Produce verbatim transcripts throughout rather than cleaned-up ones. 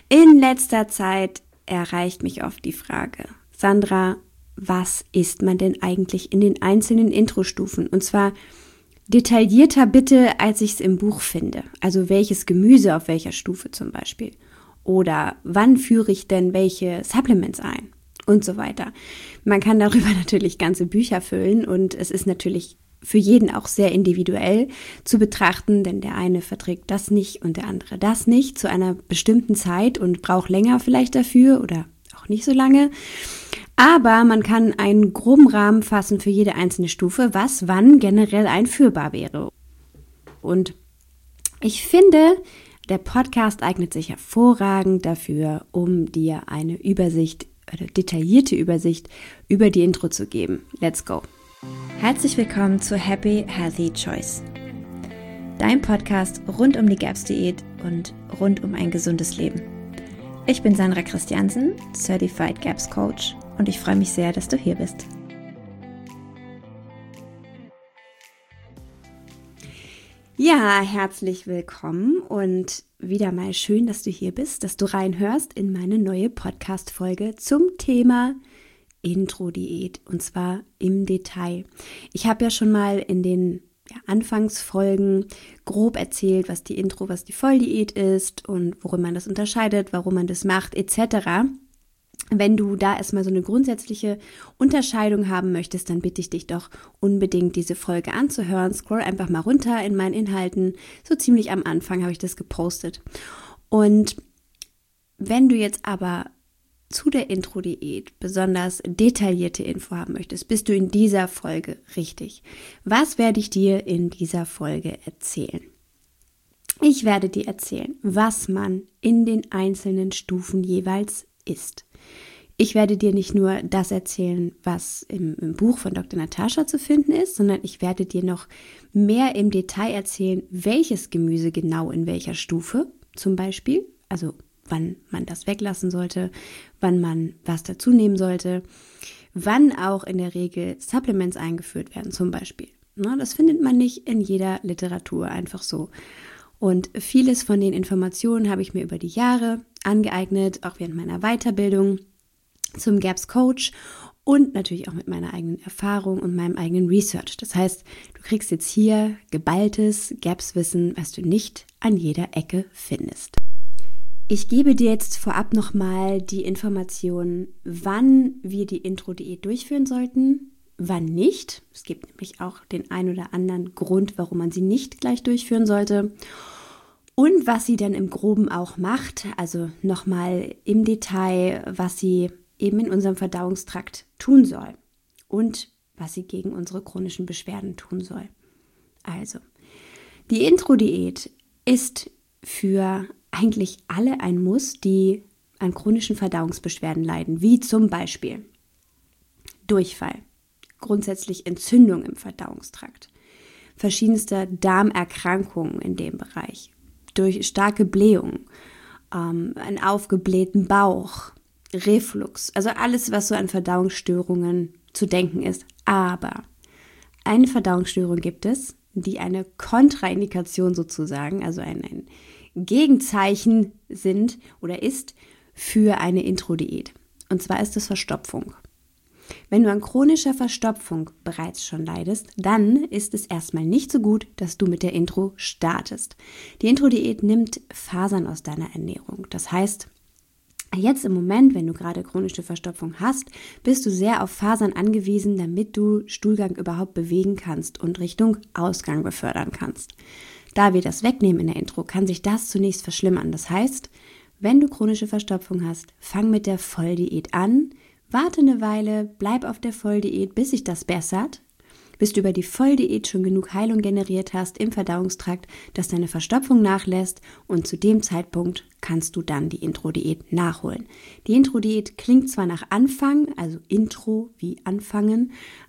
In letzter Zeit erreicht mich oft die Frage, Sandra, was isst man denn eigentlich in den einzelnen Introstufen? Und zwar detaillierter bitte, als ich es im Buch finde. Also welches Gemüse auf welcher Stufe zum Beispiel. Oder wann führe ich denn welche Supplements ein? Und so weiter. Man kann darüber natürlich ganze Bücher füllen und es ist natürlich für jeden auch sehr individuell zu betrachten, denn der eine verträgt das nicht und der andere das nicht zu einer bestimmten Zeit und braucht länger vielleicht dafür oder auch nicht so lange. Aber man kann einen groben Rahmen fassen für jede einzelne Stufe, was wann generell einführbar wäre. Und ich finde, der Podcast eignet sich hervorragend dafür, um dir eine Übersicht, eine detaillierte Übersicht über die Intro zu geben. Let's go! Herzlich willkommen zu Happy Healthy Choice, dein Podcast rund um die GAPS-Diät und rund um ein gesundes Leben. Ich bin Sandra Christiansen, Certified GAPS Coach und ich freue mich sehr, dass du hier bist. Ja, herzlich willkommen und wieder mal schön, dass du hier bist, dass du reinhörst in meine neue Podcast-Folge zum Thema Intro-Diät und zwar im Detail. Ich habe ja schon mal in den ja, Anfangsfolgen grob erzählt, was die Intro, was die Volldiät ist und worin man das unterscheidet, warum man das macht et cetera. Wenn du da erstmal so eine grundsätzliche Unterscheidung haben möchtest, dann bitte ich dich doch unbedingt, diese Folge anzuhören. Scroll einfach mal runter in meinen Inhalten. So ziemlich am Anfang habe ich das gepostet. Und wenn du jetzt aber zu der Intro-Diät besonders detaillierte Info haben möchtest, bist du in dieser Folge richtig. Was werde ich dir in dieser Folge erzählen? Ich werde dir erzählen, was man in den einzelnen Stufen jeweils isst. Ich werde dir nicht nur das erzählen, was im, im Buch von Doktor Natascha zu finden ist, sondern ich werde dir noch mehr im Detail erzählen, welches Gemüse genau in welcher Stufe zum Beispiel, also wann man das weglassen sollte, wann man was dazu nehmen sollte, wann auch in der Regel Supplements eingeführt werden zum Beispiel. Na, das findet man nicht in jeder Literatur einfach so. Und vieles von den Informationen habe ich mir über die Jahre angeeignet, auch während meiner Weiterbildung zum GAPS Coach und natürlich auch mit meiner eigenen Erfahrung und meinem eigenen Research. Das heißt, du kriegst jetzt hier geballtes GAPS-Wissen, was du nicht an jeder Ecke findest. Ich gebe dir jetzt vorab nochmal die Information, wann wir die Intro-Diät durchführen sollten, wann nicht. Es gibt nämlich auch den ein oder anderen Grund, warum man sie nicht gleich durchführen sollte. Und was sie dann im Groben auch macht, also nochmal im Detail, was sie eben in unserem Verdauungstrakt tun soll und was sie gegen unsere chronischen Beschwerden tun soll. Also, die Intro-Diät ist für eigentlich alle ein Muss, die an chronischen Verdauungsbeschwerden leiden, wie zum Beispiel Durchfall, grundsätzlich Entzündung im Verdauungstrakt, verschiedenste Darmerkrankungen in dem Bereich, durch starke Blähung, ähm, einen aufgeblähten Bauch, Reflux, also alles, was so an Verdauungsstörungen zu denken ist. Aber eine Verdauungsstörung gibt es, die eine Kontraindikation sozusagen, also ein, ein Gegenzeichen sind oder ist für eine Intro-Diät. Und zwar ist es Verstopfung. Wenn du an chronischer Verstopfung bereits schon leidest, dann ist es erstmal nicht so gut, dass du mit der Intro startest. Die Intro-Diät nimmt Fasern aus deiner Ernährung. Das heißt, jetzt im Moment, wenn du gerade chronische Verstopfung hast, bist du sehr auf Fasern angewiesen, damit du Stuhlgang überhaupt bewegen kannst und Richtung Ausgang befördern kannst. Da wir das wegnehmen in der Intro, kann sich das zunächst verschlimmern. Das heißt, wenn du chronische Verstopfung hast, fang mit der Volldiät an, warte eine Weile, bleib auf der Volldiät, bis sich das bessert, bis du über die Volldiät schon genug Heilung generiert hast im Verdauungstrakt, dass deine Verstopfung nachlässt und zu dem Zeitpunkt kannst du dann die Intro-Diät nachholen. Die Intro-Diät klingt zwar nach Anfang, also Intro wie anfangen,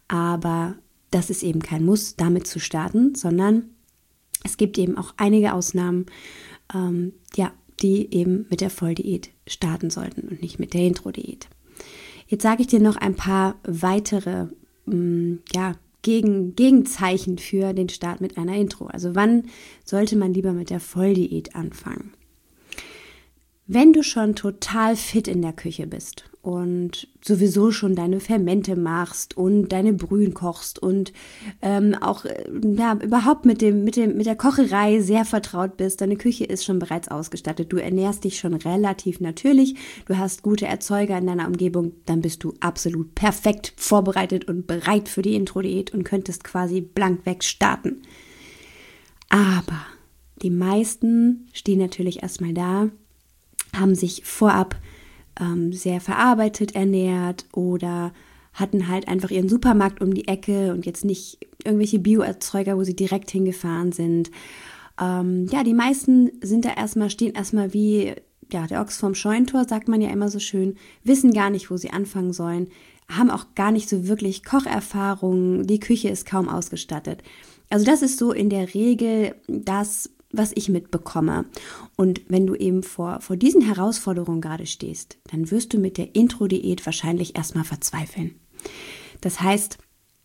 aber das ist eben kein Muss, damit zu starten, sondern es gibt eben auch einige Ausnahmen, ähm, ja, die eben mit der Volldiät starten sollten und nicht mit der Intro-Diät. Jetzt sage ich dir noch ein paar weitere mh, ja, Gegen, Gegenzeichen für den Start mit einer Intro. Also wann sollte man lieber mit der Volldiät anfangen? Wenn du schon total fit in der Küche bist und sowieso schon deine Fermente machst und deine Brühen kochst und ähm, auch äh, ja, überhaupt mit dem, mit dem, mit der Kocherei sehr vertraut bist, deine Küche ist schon bereits ausgestattet, du ernährst dich schon relativ natürlich, du hast gute Erzeuger in deiner Umgebung, dann bist du absolut perfekt vorbereitet und bereit für die Intro-Diät und könntest quasi blank weg starten. Aber die meisten stehen natürlich erstmal da, haben sich vorab ähm, sehr verarbeitet ernährt oder hatten halt einfach ihren Supermarkt um die Ecke und jetzt nicht irgendwelche Bioerzeuger, wo sie direkt hingefahren sind. Ähm, ja, die meisten sind da erstmal, stehen erstmal wie ja, der Ochs vorm Scheunentor, sagt man ja immer so schön, wissen gar nicht, wo sie anfangen sollen, haben auch gar nicht so wirklich Kocherfahrung, die Küche ist kaum ausgestattet. Also das ist so in der Regel das, was ich mitbekomme. Und wenn du eben vor, vor diesen Herausforderungen gerade stehst, dann wirst du mit der Intro-Diät wahrscheinlich erstmal verzweifeln. Das heißt,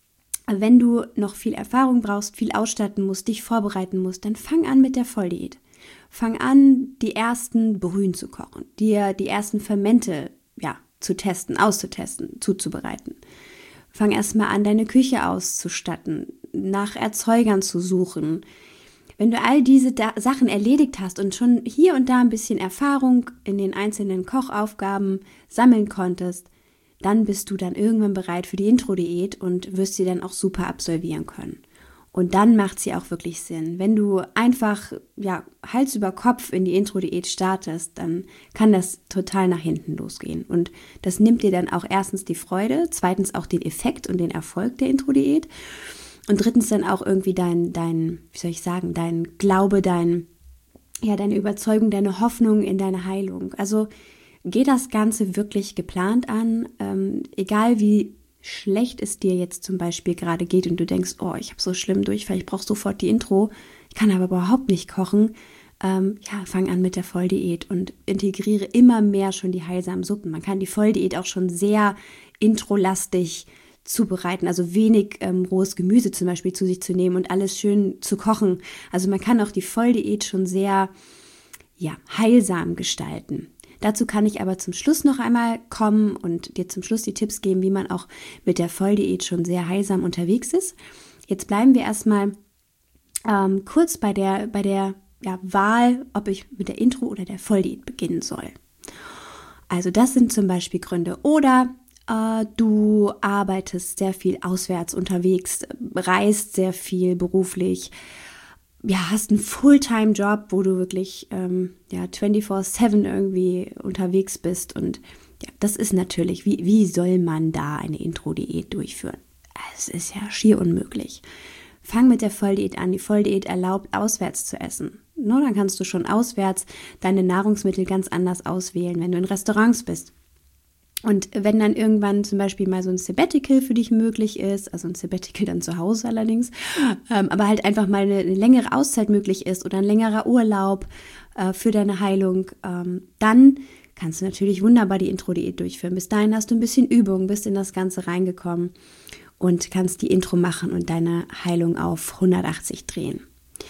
wenn du noch viel Erfahrung brauchst, viel ausstatten musst, dich vorbereiten musst, dann fang an mit der Volldiät. Fang an, die ersten Brühen zu kochen, dir die ersten Fermente ja, zu testen, auszutesten, zuzubereiten. Fang erstmal an, deine Küche auszustatten, nach Erzeugern zu suchen. Wenn du all diese da- Sachen erledigt hast und schon hier und da ein bisschen Erfahrung in den einzelnen Kochaufgaben sammeln konntest, dann bist du dann irgendwann bereit für die Intro-Diät und wirst sie dann auch super absolvieren können. Und dann macht sie auch wirklich Sinn. Wenn du einfach ja, Hals über Kopf in die Intro-Diät startest, dann kann das total nach hinten losgehen. Und das nimmt dir dann auch erstens die Freude, zweitens auch den Effekt und den Erfolg der Intro-Diät. Und drittens dann auch irgendwie dein, dein, wie soll ich sagen, dein Glaube, dein, ja, deine Überzeugung, deine Hoffnung in deine Heilung. Also geh das Ganze wirklich geplant an, ähm, egal wie schlecht es dir jetzt zum Beispiel gerade geht und du denkst, oh, ich habe so schlimm Durchfall, ich brauche sofort die Intro, ich kann aber überhaupt nicht kochen. Ähm, ja, fang an mit der Volldiät und integriere immer mehr schon die heilsamen Suppen. Man kann die Volldiät auch schon sehr introlastig zubereiten, also wenig ähm, rohes Gemüse zum Beispiel zu sich zu nehmen und alles schön zu kochen. Also man kann auch die Volldiät schon sehr ja, heilsam gestalten. Dazu kann ich aber zum Schluss noch einmal kommen und dir zum Schluss die Tipps geben, wie man auch mit der Volldiät schon sehr heilsam unterwegs ist. Jetzt bleiben wir erstmal ähm, kurz bei der, bei der ja, Wahl, ob ich mit der Intro oder der Volldiät beginnen soll. Also das sind zum Beispiel Gründe. Oder äh, du arbeitest sehr viel auswärts unterwegs, reist sehr viel beruflich, ja, hast einen Fulltime-Job, wo du wirklich ähm, ja, vierundzwanzig sieben irgendwie unterwegs bist. Und ja, das ist natürlich, wie, wie soll man da eine Intro-Diät durchführen? Es ist ja schier unmöglich. Fang mit der Volldiät an. Die Volldiät erlaubt, auswärts zu essen. No, dann kannst du schon auswärts deine Nahrungsmittel ganz anders auswählen, wenn du in Restaurants bist. Und wenn dann irgendwann zum Beispiel mal so ein Sabbatical für dich möglich ist, also ein Sabbatical dann zu Hause allerdings, ähm, aber halt einfach mal eine, eine längere Auszeit möglich ist oder ein längerer Urlaub äh, für deine Heilung, ähm, dann kannst du natürlich wunderbar die Intro-Diät durchführen. Bis dahin hast du ein bisschen Übung, bist in das Ganze reingekommen und kannst die Intro machen und deine Heilung auf hundertachtzig drehen.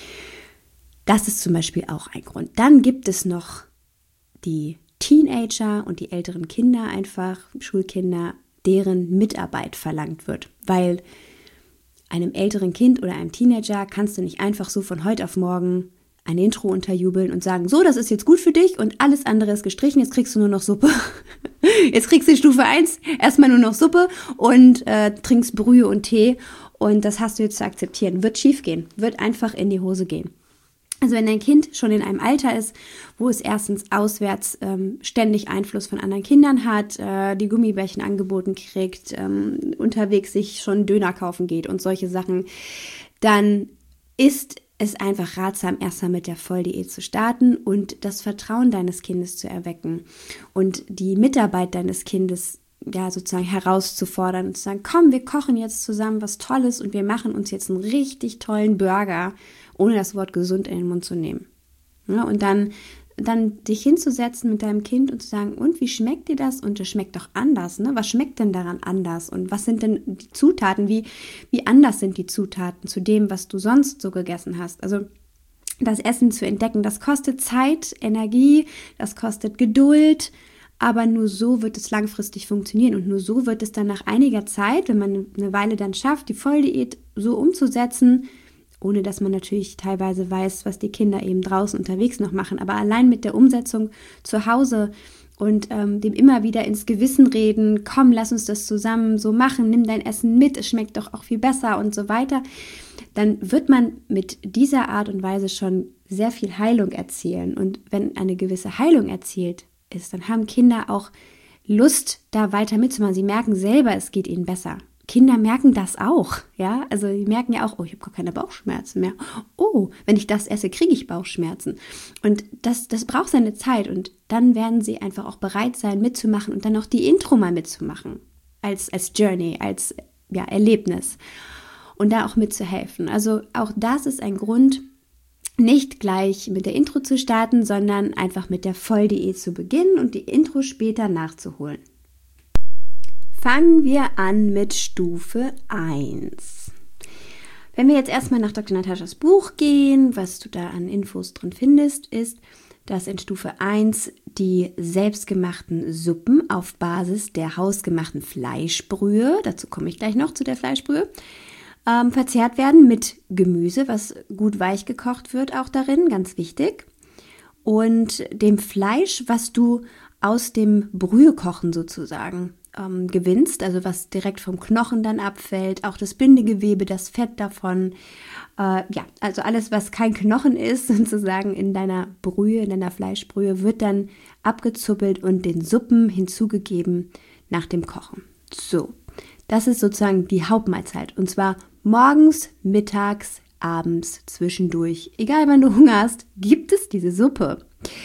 Das ist zum Beispiel auch ein Grund. Dann gibt es noch die Teenager und die älteren Kinder einfach, Schulkinder, deren Mitarbeit verlangt wird. Weil einem älteren Kind oder einem Teenager kannst du nicht einfach so von heute auf morgen ein Intro unterjubeln und sagen, so, das ist jetzt gut für dich und alles andere ist gestrichen, jetzt kriegst du nur noch Suppe. Jetzt kriegst du in Stufe eins erstmal nur noch Suppe und äh, trinkst Brühe und Tee und das hast du jetzt zu akzeptieren. Wird schief gehen, wird einfach in die Hose gehen. Also wenn dein Kind schon in einem Alter ist, wo es erstens auswärts ähm, ständig Einfluss von anderen Kindern hat, äh, die Gummibärchen angeboten kriegt, ähm, unterwegs sich schon Döner kaufen geht und solche Sachen, dann ist es einfach ratsam, erstmal mit der Volldiät zu starten und das Vertrauen deines Kindes zu erwecken und die Mitarbeit deines Kindes ja sozusagen herauszufordern und zu sagen, komm, wir kochen jetzt zusammen was Tolles und wir machen uns jetzt einen richtig tollen Burger, ohne das Wort gesund in den Mund zu nehmen. Ja, und dann, dann dich hinzusetzen mit deinem Kind und zu sagen, und wie schmeckt dir das? Und das schmeckt doch anders, ne? Was schmeckt denn daran anders? Und was sind denn die Zutaten? Wie, wie anders sind die Zutaten zu dem, was du sonst so gegessen hast? Also das Essen zu entdecken. Das kostet Zeit, Energie, das kostet Geduld, aber nur so wird es langfristig funktionieren und nur so wird es dann nach einiger Zeit, wenn man eine Weile dann schafft, die Volldiät so umzusetzen, ohne dass man natürlich teilweise weiß, was die Kinder eben draußen unterwegs noch machen, aber allein mit der Umsetzung zu Hause und ähm, dem immer wieder ins Gewissen reden, komm, lass uns das zusammen so machen, nimm dein Essen mit, es schmeckt doch auch viel besser und so weiter, dann wird man mit dieser Art und Weise schon sehr viel Heilung erzielen. Und wenn eine gewisse Heilung erzielt ist, dann haben Kinder auch Lust, da weiter mitzumachen. Sie merken selber, es geht ihnen besser. Kinder merken das auch, ja, also die merken ja auch, oh, ich habe gar keine Bauchschmerzen mehr. Oh, wenn ich das esse, kriege ich Bauchschmerzen. Und das, das braucht seine Zeit und dann werden sie einfach auch bereit sein, mitzumachen und dann auch die Intro mal mitzumachen, als, als Journey, als ja, Erlebnis und da auch mitzuhelfen. Also auch das ist ein Grund, nicht gleich mit der Intro zu starten, sondern einfach mit der Volldiät zu beginnen und die Intro später nachzuholen. Fangen wir an mit Stufe eins. Wenn wir jetzt erstmal nach Doktor Nataschas Buch gehen, was du da an Infos drin findest, ist, dass in Stufe eins die selbstgemachten Suppen auf Basis der hausgemachten Fleischbrühe, dazu komme ich gleich noch zu der Fleischbrühe, ähm, verzehrt werden mit Gemüse, was gut weich gekocht wird, auch darin, ganz wichtig. Und dem Fleisch, was du aus dem Brühekochen sozusagen ähm, gewinnst, also was direkt vom Knochen dann abfällt, auch das Bindegewebe, das Fett davon, äh, ja, also alles, was kein Knochen ist, sozusagen in deiner Brühe, in deiner Fleischbrühe, wird dann abgezuppelt und den Suppen hinzugegeben nach dem Kochen. So, das ist sozusagen die Hauptmahlzeit und zwar morgens, mittags, abends, zwischendurch, egal wann du Hunger hast, gibt es diese Suppe.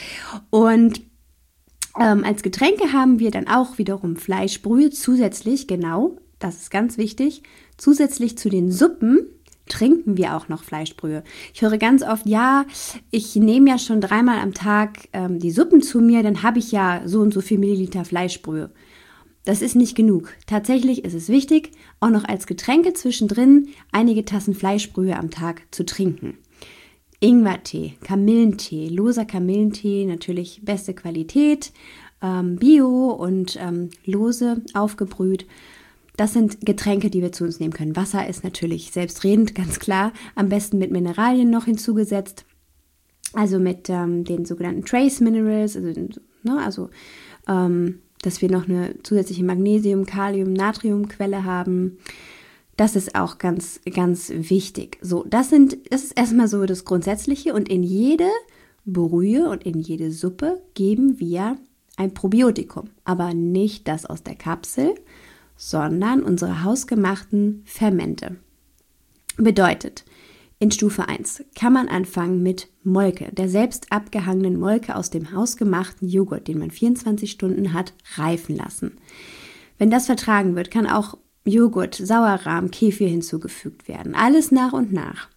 Und ähm, als Getränke haben wir dann auch wiederum Fleischbrühe zusätzlich, genau, das ist ganz wichtig, zusätzlich zu den Suppen trinken wir auch noch Fleischbrühe. Ich höre ganz oft, ja, ich nehme ja schon dreimal am Tag ähm, die Suppen zu mir, dann habe ich ja so und so viel Milliliter Fleischbrühe. Das ist nicht genug. Tatsächlich ist es wichtig, auch noch als Getränke zwischendrin einige Tassen Fleischbrühe am Tag zu trinken. Ingwertee, Kamillentee, loser Kamillentee, natürlich beste Qualität, ähm, Bio und ähm, lose aufgebrüht. Das sind Getränke, die wir zu uns nehmen können. Wasser ist natürlich selbstredend, ganz klar. Am besten mit Mineralien noch hinzugesetzt. Also mit ähm, den sogenannten Trace Minerals, also, ne, also ähm, dass wir noch eine zusätzliche Magnesium-, Kalium-, Natriumquelle haben. Das ist auch ganz, ganz wichtig. So, das sind, das ist erstmal so das Grundsätzliche und in jede Brühe und in jede Suppe geben wir ein Probiotikum, aber nicht das aus der Kapsel, sondern unsere hausgemachten Fermente. Bedeutet, in Stufe eins kann man anfangen mit Molke, der selbst abgehangenen Molke aus dem hausgemachten Joghurt, den man vierundzwanzig Stunden hat reifen lassen. Wenn das vertragen wird, kann auch Joghurt, Sauerrahm, Kefir hinzugefügt werden. Alles nach und nach.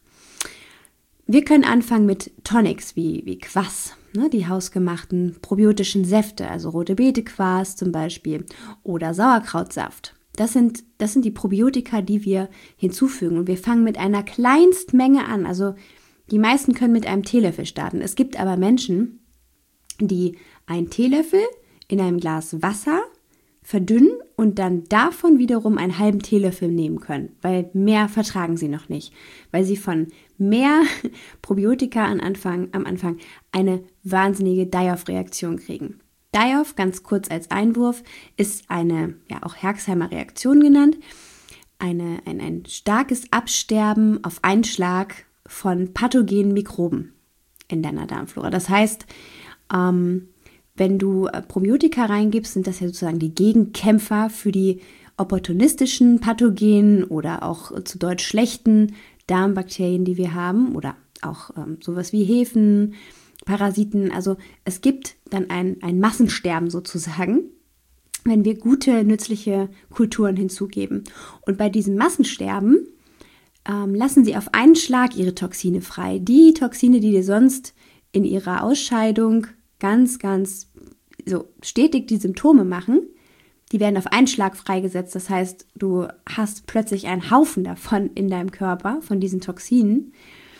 Wir können anfangen mit Tonics wie, wie Kvass, ne, die hausgemachten probiotischen Säfte, also rote Beete-Kvass zum Beispiel oder Sauerkrautsaft. Das sind, das sind die Probiotika, die wir hinzufügen. Und wir fangen mit einer Kleinstmenge an. Also die meisten können mit einem Teelöffel starten. Es gibt aber Menschen, die einen Teelöffel in einem Glas Wasser verdünnen und dann davon wiederum einen halben Teelöffel nehmen können, weil mehr vertragen sie noch nicht, weil sie von mehr Probiotika am Anfang, am Anfang eine wahnsinnige Die-Off-Reaktion kriegen. Die-Off, ganz kurz als Einwurf, ist eine, ja auch Herxheimer Reaktion genannt, eine, ein, ein starkes Absterben auf einen Schlag von pathogenen Mikroben in deiner Darmflora. Das heißt, ähm, wenn du Probiotika reingibst, sind das ja sozusagen die Gegenkämpfer für die opportunistischen Pathogenen oder auch zu Deutsch schlechten Darmbakterien, die wir haben oder auch ähm, sowas wie Hefen, Parasiten. Also es gibt dann ein, ein Massensterben sozusagen, wenn wir gute, nützliche Kulturen hinzugeben. Und bei diesem Massensterben ähm, lassen sie auf einen Schlag ihre Toxine frei. Die Toxine, die dir sonst in ihrer Ausscheidung ganz, ganz so stetig die Symptome machen, die werden auf einen Schlag freigesetzt. Das heißt, du hast plötzlich einen Haufen davon in deinem Körper, von diesen Toxinen.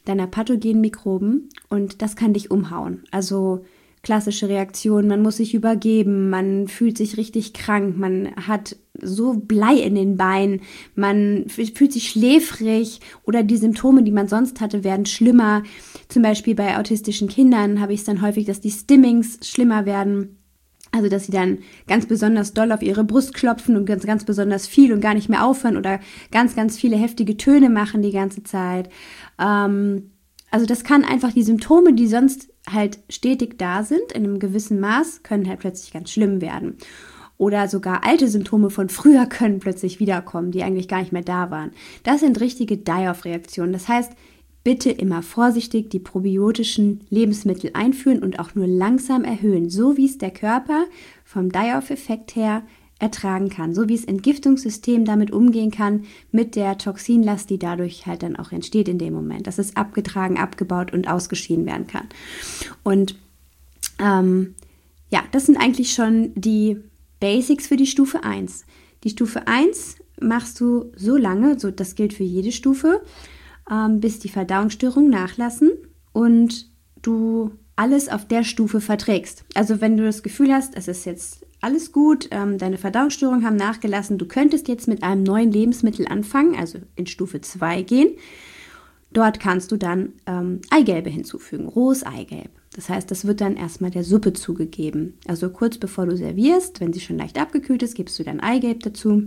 deiner pathogenen Mikroben und das kann dich umhauen. Also klassische Reaktion, man muss sich übergeben, man fühlt sich richtig krank, man hat so Blei in den Beinen, man fühlt sich schläfrig oder die Symptome, die man sonst hatte, werden schlimmer. Zum Beispiel bei autistischen Kindern habe ich es dann häufig, dass die Stimmings schlimmer werden. Also, dass sie dann ganz besonders doll auf ihre Brust klopfen und ganz, ganz besonders viel und gar nicht mehr aufhören oder ganz, ganz viele heftige Töne machen die ganze Zeit. Ähm, also, das kann einfach die Symptome, die sonst halt stetig da sind, in einem gewissen Maß, können halt plötzlich ganz schlimm werden. Oder sogar alte Symptome von früher können plötzlich wiederkommen, die eigentlich gar nicht mehr da waren. Das sind richtige Die-Off-Reaktionen. Das heißt, bitte immer vorsichtig die probiotischen Lebensmittel einführen und auch nur langsam erhöhen, so wie es der Körper vom Die-Off-Effekt her ertragen kann, so wie das Entgiftungssystem damit umgehen kann mit der Toxinlast, die dadurch halt dann auch entsteht in dem Moment, dass es abgetragen, abgebaut und ausgeschieden werden kann. Und ähm, ja, das sind eigentlich schon die Basics für die Stufe eins. Die Stufe eins machst du so lange, so das gilt für jede Stufe, ähm, bis die Verdauungsstörungen nachlassen und du alles auf der Stufe verträgst. Also wenn du das Gefühl hast, es ist jetzt alles gut, ähm, deine Verdauungsstörungen haben nachgelassen, du könntest jetzt mit einem neuen Lebensmittel anfangen, also in Stufe zwei gehen. Dort kannst du dann ähm, Eigelbe hinzufügen, rohes Eigelb. Das heißt, das wird dann erstmal der Suppe zugegeben. Also kurz bevor du servierst, wenn sie schon leicht abgekühlt ist, gibst du dann Eigelb dazu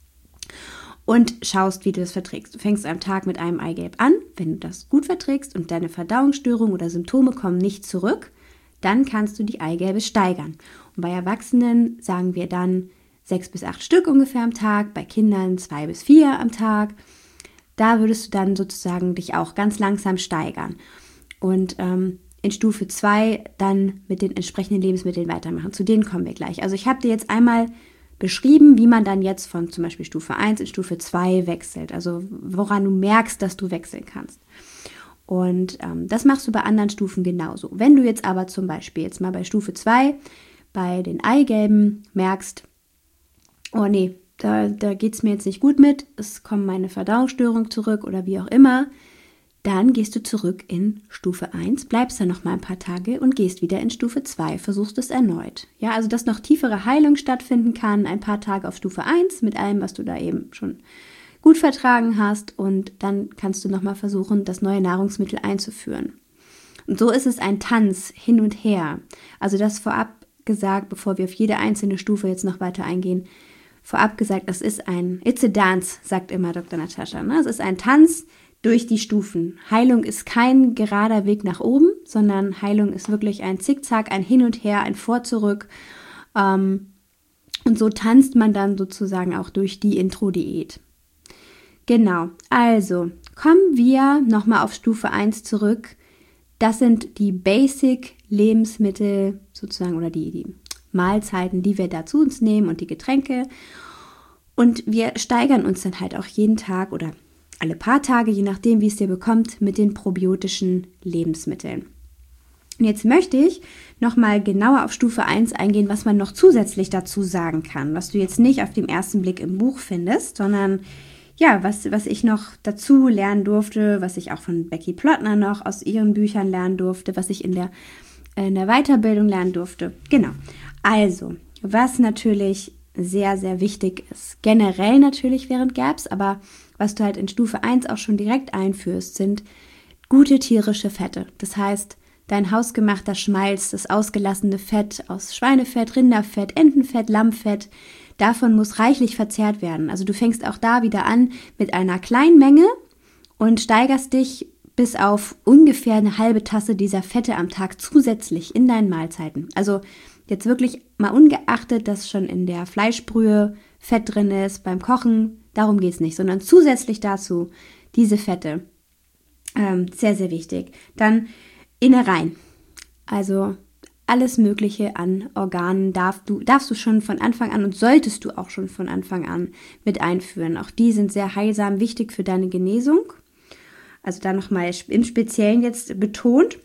und schaust, wie du das verträgst. Du fängst am Tag mit einem Eigelb an. Wenn du das gut verträgst und deine Verdauungsstörungen oder Symptome kommen nicht zurück, dann kannst du die Eigelbe steigern. Und bei Erwachsenen sagen wir dann sechs bis acht Stück ungefähr am Tag, bei Kindern zwei bis vier am Tag. Da würdest du dann sozusagen dich auch ganz langsam steigern. Und ähm, in Stufe zwei dann mit den entsprechenden Lebensmitteln weitermachen. Zu denen kommen wir gleich. Also ich habe dir jetzt einmal beschrieben, wie man dann jetzt von zum Beispiel Stufe eins in Stufe zwei wechselt. Also woran du merkst, dass du wechseln kannst. Und ähm, das machst du bei anderen Stufen genauso. Wenn du jetzt aber zum Beispiel jetzt mal bei Stufe zwei bei den Eigelben merkst, oh nee, da, da geht es mir jetzt nicht gut mit, es kommt meine Verdauungsstörung zurück oder wie auch immer, dann gehst du zurück in Stufe eins, bleibst dann noch mal ein paar Tage und gehst wieder in Stufe zwei, versuchst es erneut. Ja, also dass noch tiefere Heilung stattfinden kann, ein paar Tage auf Stufe eins mit allem, was du da eben schon gut vertragen hast und dann kannst du noch mal versuchen, das neue Nahrungsmittel einzuführen. Und so ist es ein Tanz hin und her. Also das vorab gesagt, bevor wir auf jede einzelne Stufe jetzt noch weiter eingehen, vorab gesagt, das ist ein It's a Dance, sagt immer Doktor Natascha. Ne? Es ist ein Tanz durch die Stufen. Heilung ist kein gerader Weg nach oben, sondern Heilung ist wirklich ein Zickzack, ein Hin und Her, ein Vor, Zurück. Ähm, und so tanzt man dann sozusagen auch durch die Intro-Diät. Genau, also kommen wir nochmal auf Stufe eins zurück. Das sind die Basic-Lebensmittel sozusagen oder die, die Mahlzeiten, die wir da zu uns nehmen und die Getränke. Und wir steigern uns dann halt auch jeden Tag oder alle paar Tage, je nachdem, wie es dir bekommt, mit den probiotischen Lebensmitteln. Und jetzt möchte ich nochmal genauer auf Stufe eins eingehen, was man noch zusätzlich dazu sagen kann, was du jetzt nicht auf den ersten Blick im Buch findest, sondern ja, was, was ich noch dazu lernen durfte, was ich auch von Becky Plottner noch aus ihren Büchern lernen durfte, was ich in der, in der Weiterbildung lernen durfte. Genau. Also, was natürlich sehr, sehr wichtig ist, generell natürlich während G A P S, aber was du halt in Stufe eins auch schon direkt einführst, sind gute tierische Fette. Das heißt, dein hausgemachter Schmalz, das ausgelassene Fett aus Schweinefett, Rinderfett, Entenfett, Lammfett, davon muss reichlich verzehrt werden. Also du fängst auch da wieder an mit einer kleinen Menge und steigerst dich bis auf ungefähr eine halbe Tasse dieser Fette am Tag zusätzlich in deinen Mahlzeiten. Also jetzt wirklich mal ungeachtet, dass schon in der Fleischbrühe Fett drin ist, beim Kochen, darum geht es nicht, sondern zusätzlich dazu diese Fette. Ähm, sehr, sehr wichtig. Dann Innereien. Also alles Mögliche an Organen darfst du, darfst du schon von Anfang an und solltest du auch schon von Anfang an mit einführen. Auch die sind sehr heilsam, wichtig für deine Genesung. Also da nochmal im Speziellen jetzt betont.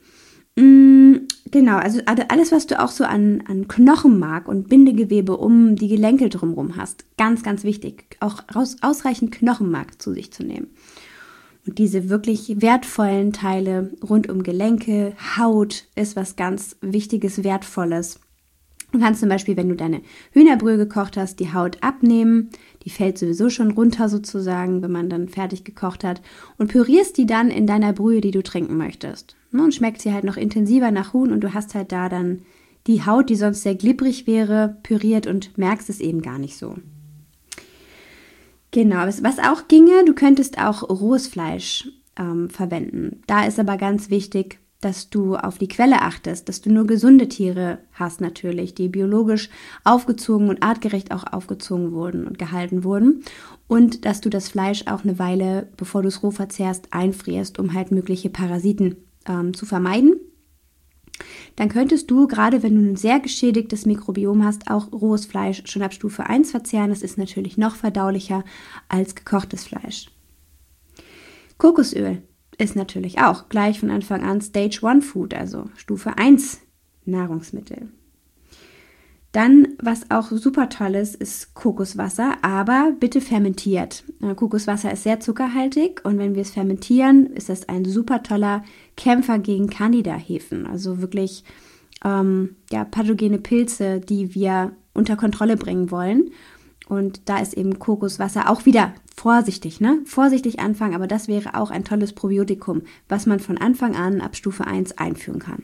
Genau, also alles, was du auch so an, an Knochenmark und Bindegewebe um die Gelenke drumherum hast, ganz, ganz wichtig, auch raus, ausreichend Knochenmark zu sich zu nehmen. Und diese wirklich wertvollen Teile rund um Gelenke, Haut ist was ganz Wichtiges, Wertvolles. Du kannst zum Beispiel, wenn du deine Hühnerbrühe gekocht hast, die Haut abnehmen. Die fällt sowieso schon runter sozusagen, wenn man dann fertig gekocht hat. Und pürierst die dann in deiner Brühe, die du trinken möchtest. Und schmeckt sie halt noch intensiver nach Huhn und du hast halt da dann die Haut, die sonst sehr glibberig wäre, püriert und merkst es eben gar nicht so. Genau, was auch ginge, du könntest auch rohes Fleisch ähm, verwenden. Da ist aber ganz wichtig, dass du auf die Quelle achtest, dass du nur gesunde Tiere hast natürlich, die biologisch aufgezogen und artgerecht auch aufgezogen wurden und gehalten wurden und dass du das Fleisch auch eine Weile, bevor du es roh verzehrst, einfrierst, um halt mögliche Parasiten ähm, zu vermeiden. Dann könntest du, gerade wenn du ein sehr geschädigtes Mikrobiom hast, auch rohes Fleisch schon ab Stufe eins verzehren. Das ist natürlich noch verdaulicher als gekochtes Fleisch. Kokosöl ist natürlich auch gleich von Anfang an Stage eins Food, also Stufe eins Nahrungsmittel. Dann, was auch super toll ist, ist Kokoswasser, aber bitte fermentiert. Kokoswasser ist sehr zuckerhaltig und wenn wir es fermentieren, ist das ein super toller Kämpfer gegen Candida-Hefen, also wirklich ähm, ja, pathogene Pilze, die wir unter Kontrolle bringen wollen. Und da ist eben Kokoswasser auch wieder vorsichtig, ne? Vorsichtig anfangen, aber das wäre auch ein tolles Probiotikum, was man von Anfang an ab Stufe eins einführen kann.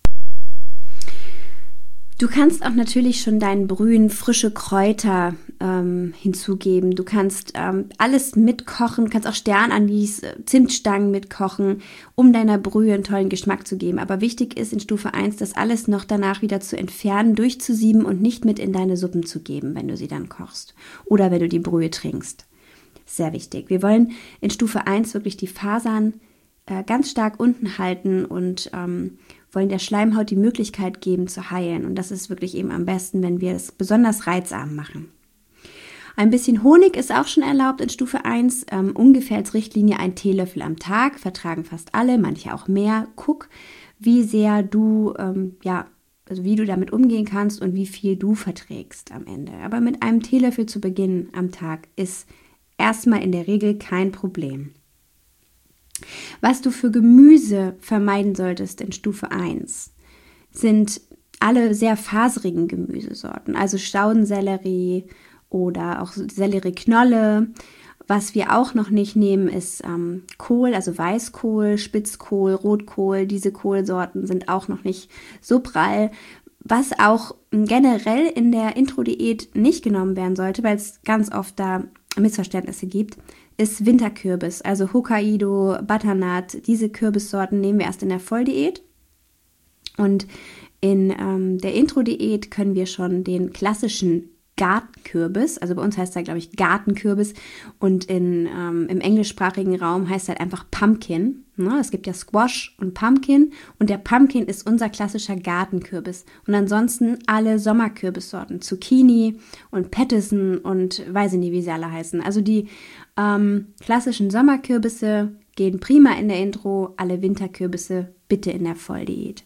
Du kannst auch natürlich schon deinen Brühen frische Kräuter ähm, hinzugeben. Du kannst ähm, alles mitkochen, kannst auch Sternanis, Zimtstangen mitkochen, um deiner Brühe einen tollen Geschmack zu geben. Aber wichtig ist in Stufe eins, das alles noch danach wieder zu entfernen, durchzusieben und nicht mit in deine Suppen zu geben, wenn du sie dann kochst oder wenn du die Brühe trinkst. Sehr wichtig. Wir wollen in Stufe eins wirklich die Fasern äh, ganz stark unten halten und ähm, wollen der Schleimhaut die Möglichkeit geben zu heilen. Und das ist wirklich eben am besten, wenn wir es besonders reizarm machen. Ein bisschen Honig ist auch schon erlaubt in Stufe eins. Ähm, ungefähr als Richtlinie ein Teelöffel am Tag. Vertragen fast alle, manche auch mehr. Guck, wie sehr du, ähm, ja, also wie du damit umgehen kannst und wie viel du verträgst am Ende. Aber mit einem Teelöffel zu Beginn am Tag ist erstmal in der Regel kein Problem. Was du für Gemüse vermeiden solltest in Stufe eins, sind alle sehr faserigen Gemüsesorten, also Staudensellerie oder auch Sellerieknolle. Was wir auch noch nicht nehmen, ist ähm, Kohl, also Weißkohl, Spitzkohl, Rotkohl. Diese Kohlsorten sind auch noch nicht so prall. Was auch generell in der Intro-Diät nicht genommen werden sollte, weil es ganz oft da Missverständnisse gibt, ist Winterkürbis, also Hokkaido, Butternut. Diese Kürbissorten nehmen wir erst in der Volldiät. Und in ähm, der Intro-Diät können wir schon den klassischen Gartenkürbis, also bei uns heißt er, glaube ich, Gartenkürbis und in, ähm, im englischsprachigen Raum heißt er halt einfach Pumpkin. Ne? Es gibt ja Squash und Pumpkin und der Pumpkin ist unser klassischer Gartenkürbis. Und ansonsten alle Sommerkürbissorten, Zucchini und Pattison und weiß ich nicht, wie sie alle heißen. Also die ähm, klassischen Sommerkürbisse gehen prima in der Intro, alle Winterkürbisse bitte in der Volldiät.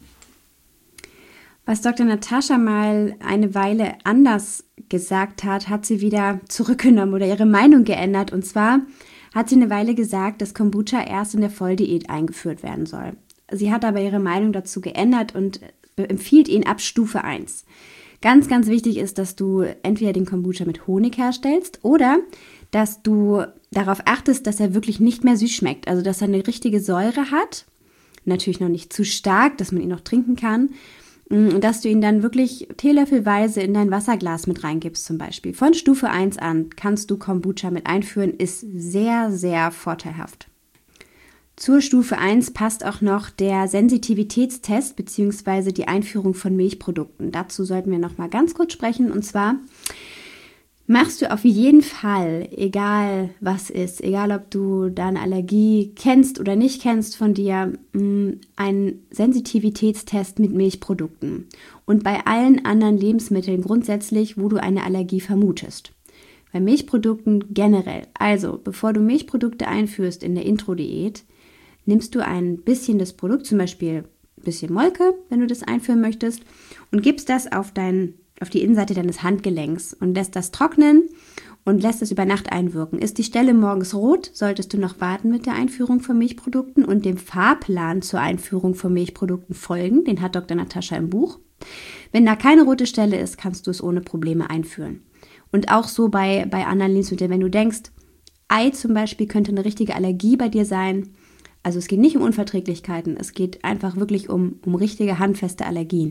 Was Doktor Natascha mal eine Weile anders gesagt hat, hat sie wieder zurückgenommen oder ihre Meinung geändert. Und zwar hat sie eine Weile gesagt, dass Kombucha erst in der Volldiät eingeführt werden soll. Sie hat aber ihre Meinung dazu geändert und empfiehlt ihn ab Stufe eins. Ganz, ganz wichtig ist, dass du entweder den Kombucha mit Honig herstellst oder dass du darauf achtest, dass er wirklich nicht mehr süß schmeckt. Also, dass er eine richtige Säure hat. Natürlich noch nicht zu stark, dass man ihn noch trinken kann. Und dass du ihn dann wirklich teelöffelweise in dein Wasserglas mit reingibst zum Beispiel. Von Stufe eins an kannst du Kombucha mit einführen, ist sehr, sehr vorteilhaft. Zur Stufe eins passt auch noch der Sensitivitätstest bzw. die Einführung von Milchprodukten. Dazu sollten wir noch mal ganz kurz sprechen. Und zwar machst du auf jeden Fall, egal was ist, egal ob du deine Allergie kennst oder nicht kennst von dir, einen Sensitivitätstest mit Milchprodukten und bei allen anderen Lebensmitteln grundsätzlich, wo du eine Allergie vermutest. Bei Milchprodukten generell, also bevor du Milchprodukte einführst in der Intro-Diät, nimmst du ein bisschen das Produkt, zum Beispiel ein bisschen Molke, wenn du das einführen möchtest, und gibst das auf dein auf die Innenseite deines Handgelenks und lässt das trocknen und lässt es über Nacht einwirken. Ist die Stelle morgens rot, solltest du noch warten mit der Einführung von Milchprodukten und dem Fahrplan zur Einführung von Milchprodukten folgen. Den hat Doktor Natascha im Buch. Wenn da keine rote Stelle ist, kannst du es ohne Probleme einführen. Und auch so bei, bei anderen Lebensmitteln, wenn du denkst, Ei zum Beispiel könnte eine richtige Allergie bei dir sein. Also es geht nicht um Unverträglichkeiten, es geht einfach wirklich um, um richtige handfeste Allergien.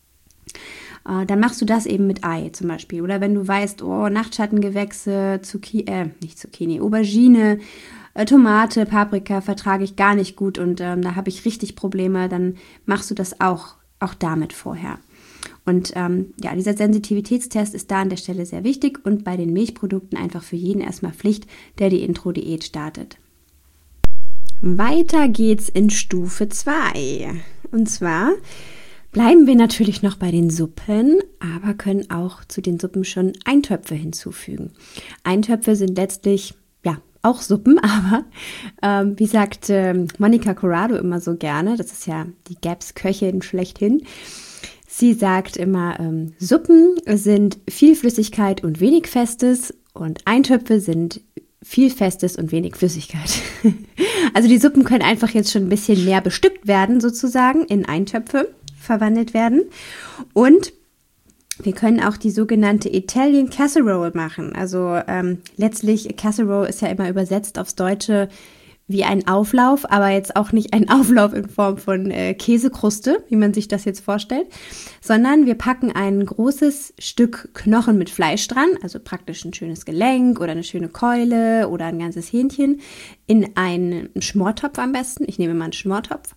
Äh, dann machst du das eben mit Ei zum Beispiel. Oder wenn du weißt, oh, Nachtschattengewächse, Zucchini, äh, nicht Zucchini, Aubergine, äh, Tomate, Paprika vertrage ich gar nicht gut und ähm, da habe ich richtig Probleme, dann machst du das auch, auch damit vorher. Und ähm, ja, dieser Sensitivitätstest ist da an der Stelle sehr wichtig und bei den Milchprodukten einfach für jeden erstmal Pflicht, der die Intro-Diät startet. Weiter geht's in Stufe zwei. Und zwar bleiben wir natürlich noch bei den Suppen, aber können auch zu den Suppen schon Eintöpfe hinzufügen. Eintöpfe sind letztlich, ja, auch Suppen, aber ähm, wie sagt ähm, Monica Corrado immer so gerne, das ist ja die Gaps-Köchin schlechthin, sie sagt immer, ähm, Suppen sind viel Flüssigkeit und wenig Festes und Eintöpfe sind viel Festes und wenig Flüssigkeit. Also die Suppen können einfach jetzt schon ein bisschen mehr bestückt werden, sozusagen, in Eintöpfe verwandelt werden. Und wir können auch die sogenannte Italian Casserole machen. Also ähm, letztlich, Casserole ist ja immer übersetzt aufs Deutsche wie ein Auflauf, aber jetzt auch nicht ein Auflauf in Form von äh, Käsekruste, wie man sich das jetzt vorstellt, sondern wir packen ein großes Stück Knochen mit Fleisch dran, also praktisch ein schönes Gelenk oder eine schöne Keule oder ein ganzes Hähnchen, in einen Schmortopf am besten, ich nehme mal einen Schmortopf,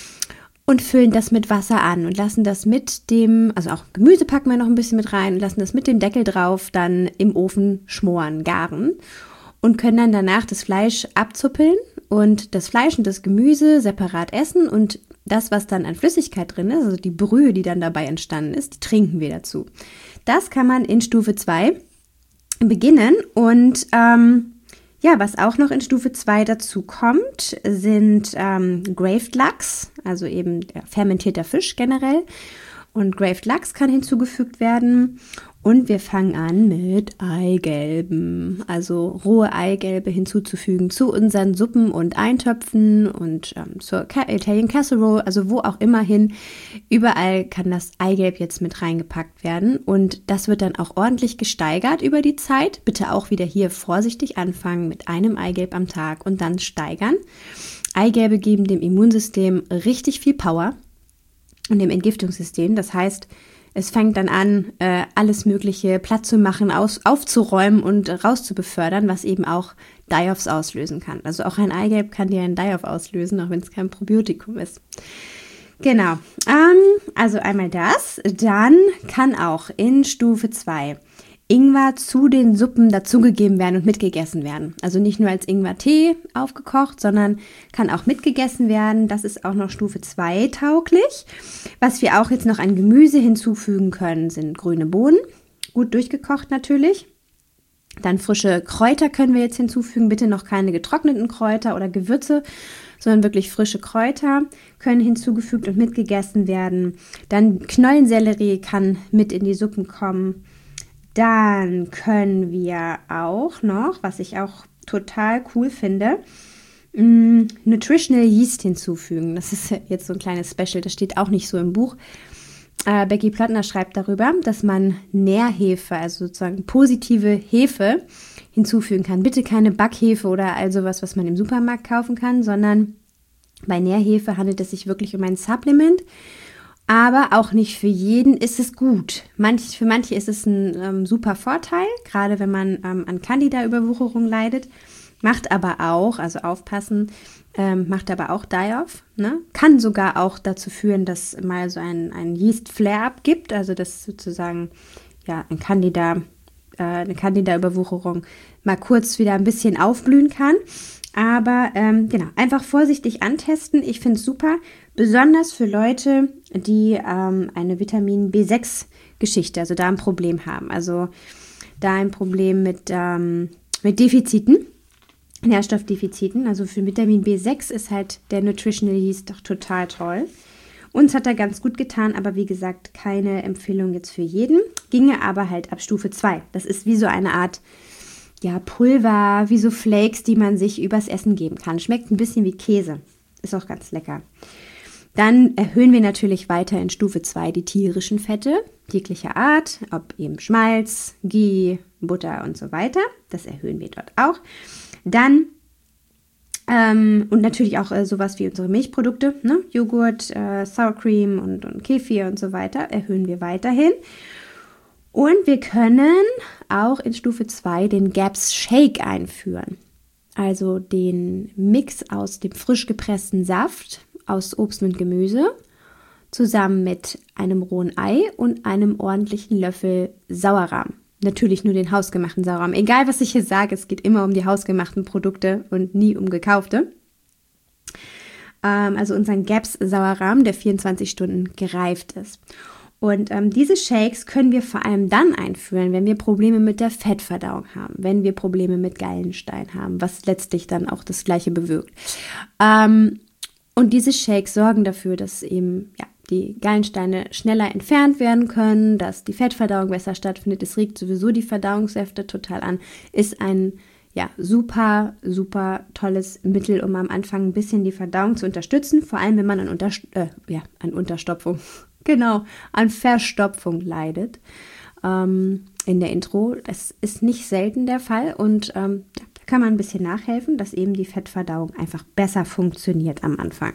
und füllen das mit Wasser an und lassen das mit dem, also auch Gemüse packen wir noch ein bisschen mit rein und lassen das mit dem Deckel drauf dann im Ofen schmoren, garen und können dann danach das Fleisch abzuppeln und das Fleisch und das Gemüse separat essen und das, was dann an Flüssigkeit drin ist, also die Brühe, die dann dabei entstanden ist, die trinken wir dazu. Das kann man in Stufe zwei beginnen und ähm, ja, was auch noch in Stufe zwei dazu kommt, sind ähm, Graved Lachs, also eben ja, fermentierter Fisch generell. Und Graved Lachs kann hinzugefügt werden. Und wir fangen an mit Eigelben, also rohe Eigelbe hinzuzufügen zu unseren Suppen und Eintöpfen und ähm, zur Italian Casserole, also wo auch immer hin. Überall kann das Eigelb jetzt mit reingepackt werden und das wird dann auch ordentlich gesteigert über die Zeit. Bitte auch wieder hier vorsichtig anfangen mit einem Eigelb am Tag und dann steigern. Eigelbe geben dem Immunsystem richtig viel Power und dem Entgiftungssystem, das heißt, es fängt dann an, äh, alles Mögliche platt zu machen, aus, aufzuräumen und rauszubefördern, was eben auch Die-Offs auslösen kann. Also auch ein Eigelb kann dir ein Die-Off auslösen, auch wenn es kein Probiotikum ist. Genau, ähm, also einmal das. Dann kann auch in Stufe zwei Ingwer zu den Suppen dazugegeben werden und mitgegessen werden. Also nicht nur als Ingwer-Tee aufgekocht, sondern kann auch mitgegessen werden. Das ist auch noch Stufe zwei tauglich. Was wir auch jetzt noch an Gemüse hinzufügen können, sind grüne Bohnen, gut durchgekocht natürlich. Dann frische Kräuter können wir jetzt hinzufügen, bitte noch keine getrockneten Kräuter oder Gewürze, sondern wirklich frische Kräuter können hinzugefügt und mitgegessen werden. Dann Knollensellerie kann mit in die Suppen kommen. Dann können wir auch noch, was ich auch total cool finde, mh, Nutritional Yeast hinzufügen. Das ist jetzt so ein kleines Special, das steht auch nicht so im Buch. Äh, Becky Plottner schreibt darüber, dass man Nährhefe, also sozusagen positive Hefe hinzufügen kann. Bitte keine Backhefe oder all sowas, was man im Supermarkt kaufen kann, sondern bei Nährhefe handelt es sich wirklich um ein Supplement. Aber auch nicht für jeden ist es gut. Manch, für manche ist es ein ähm, super Vorteil, gerade wenn man ähm, an Candida-Überwucherung leidet. Macht aber auch, also aufpassen, ähm, macht aber auch Die-Off. Ne? Kann sogar auch dazu führen, dass mal so ein, ein Yeast-Flare-up gibt, also dass sozusagen ja, ein Candida, äh, eine Candida-Überwucherung mal kurz wieder ein bisschen aufblühen kann. Aber ähm, genau, einfach vorsichtig antesten. Ich finde es super, besonders für Leute, die ähm, eine Vitamin B sechs Geschichte, also da ein Problem haben. Also da ein Problem mit, ähm, mit Defiziten, Nährstoffdefiziten. Also für Vitamin B sechs ist halt der Nutritional Yeast doch total toll. Uns hat er ganz gut getan, aber wie gesagt, keine Empfehlung jetzt für jeden. Ginge aber halt ab Stufe zwei. Das ist wie so eine Art ja, Pulver, wie so Flakes, die man sich übers Essen geben kann. Schmeckt ein bisschen wie Käse. Ist auch ganz lecker. Dann erhöhen wir natürlich weiter in Stufe zwei die tierischen Fette, jeglicher Art, ob eben Schmalz, Ghee, Butter und so weiter. Das erhöhen wir dort auch. Dann ähm, und natürlich auch äh, sowas wie unsere Milchprodukte, ne? Joghurt, äh, Sour Cream und, und Kefir und so weiter, erhöhen wir weiterhin. Und wir können auch in Stufe zwei den G A P S Shake einführen. Also den Mix aus dem frisch gepressten Saft aus Obst und Gemüse zusammen mit einem rohen Ei und einem ordentlichen Löffel Sauerrahm. Natürlich nur den hausgemachten Sauerrahm. Egal, was ich hier sage, es geht immer um die hausgemachten Produkte und nie um gekaufte. Ähm, also unseren G A P S Sauerrahm, der vierundzwanzig Stunden gereift ist. Und ähm, diese Shakes können wir vor allem dann einführen, wenn wir Probleme mit der Fettverdauung haben, wenn wir Probleme mit Gallenstein haben, was letztlich dann auch das Gleiche bewirkt. Ähm, und diese Shakes sorgen dafür, dass eben ja, die Gallensteine schneller entfernt werden können, dass die Fettverdauung besser stattfindet. Es regt sowieso die Verdauungssäfte total an. Ist ein ja, super, super tolles Mittel, um am Anfang ein bisschen die Verdauung zu unterstützen, vor allem wenn man an, Unterst- äh, ja, an Unterstopfung Genau, an Verstopfung leidet ähm, in der Intro. Das ist nicht selten der Fall und ähm, da kann man ein bisschen nachhelfen, dass eben die Fettverdauung einfach besser funktioniert am Anfang.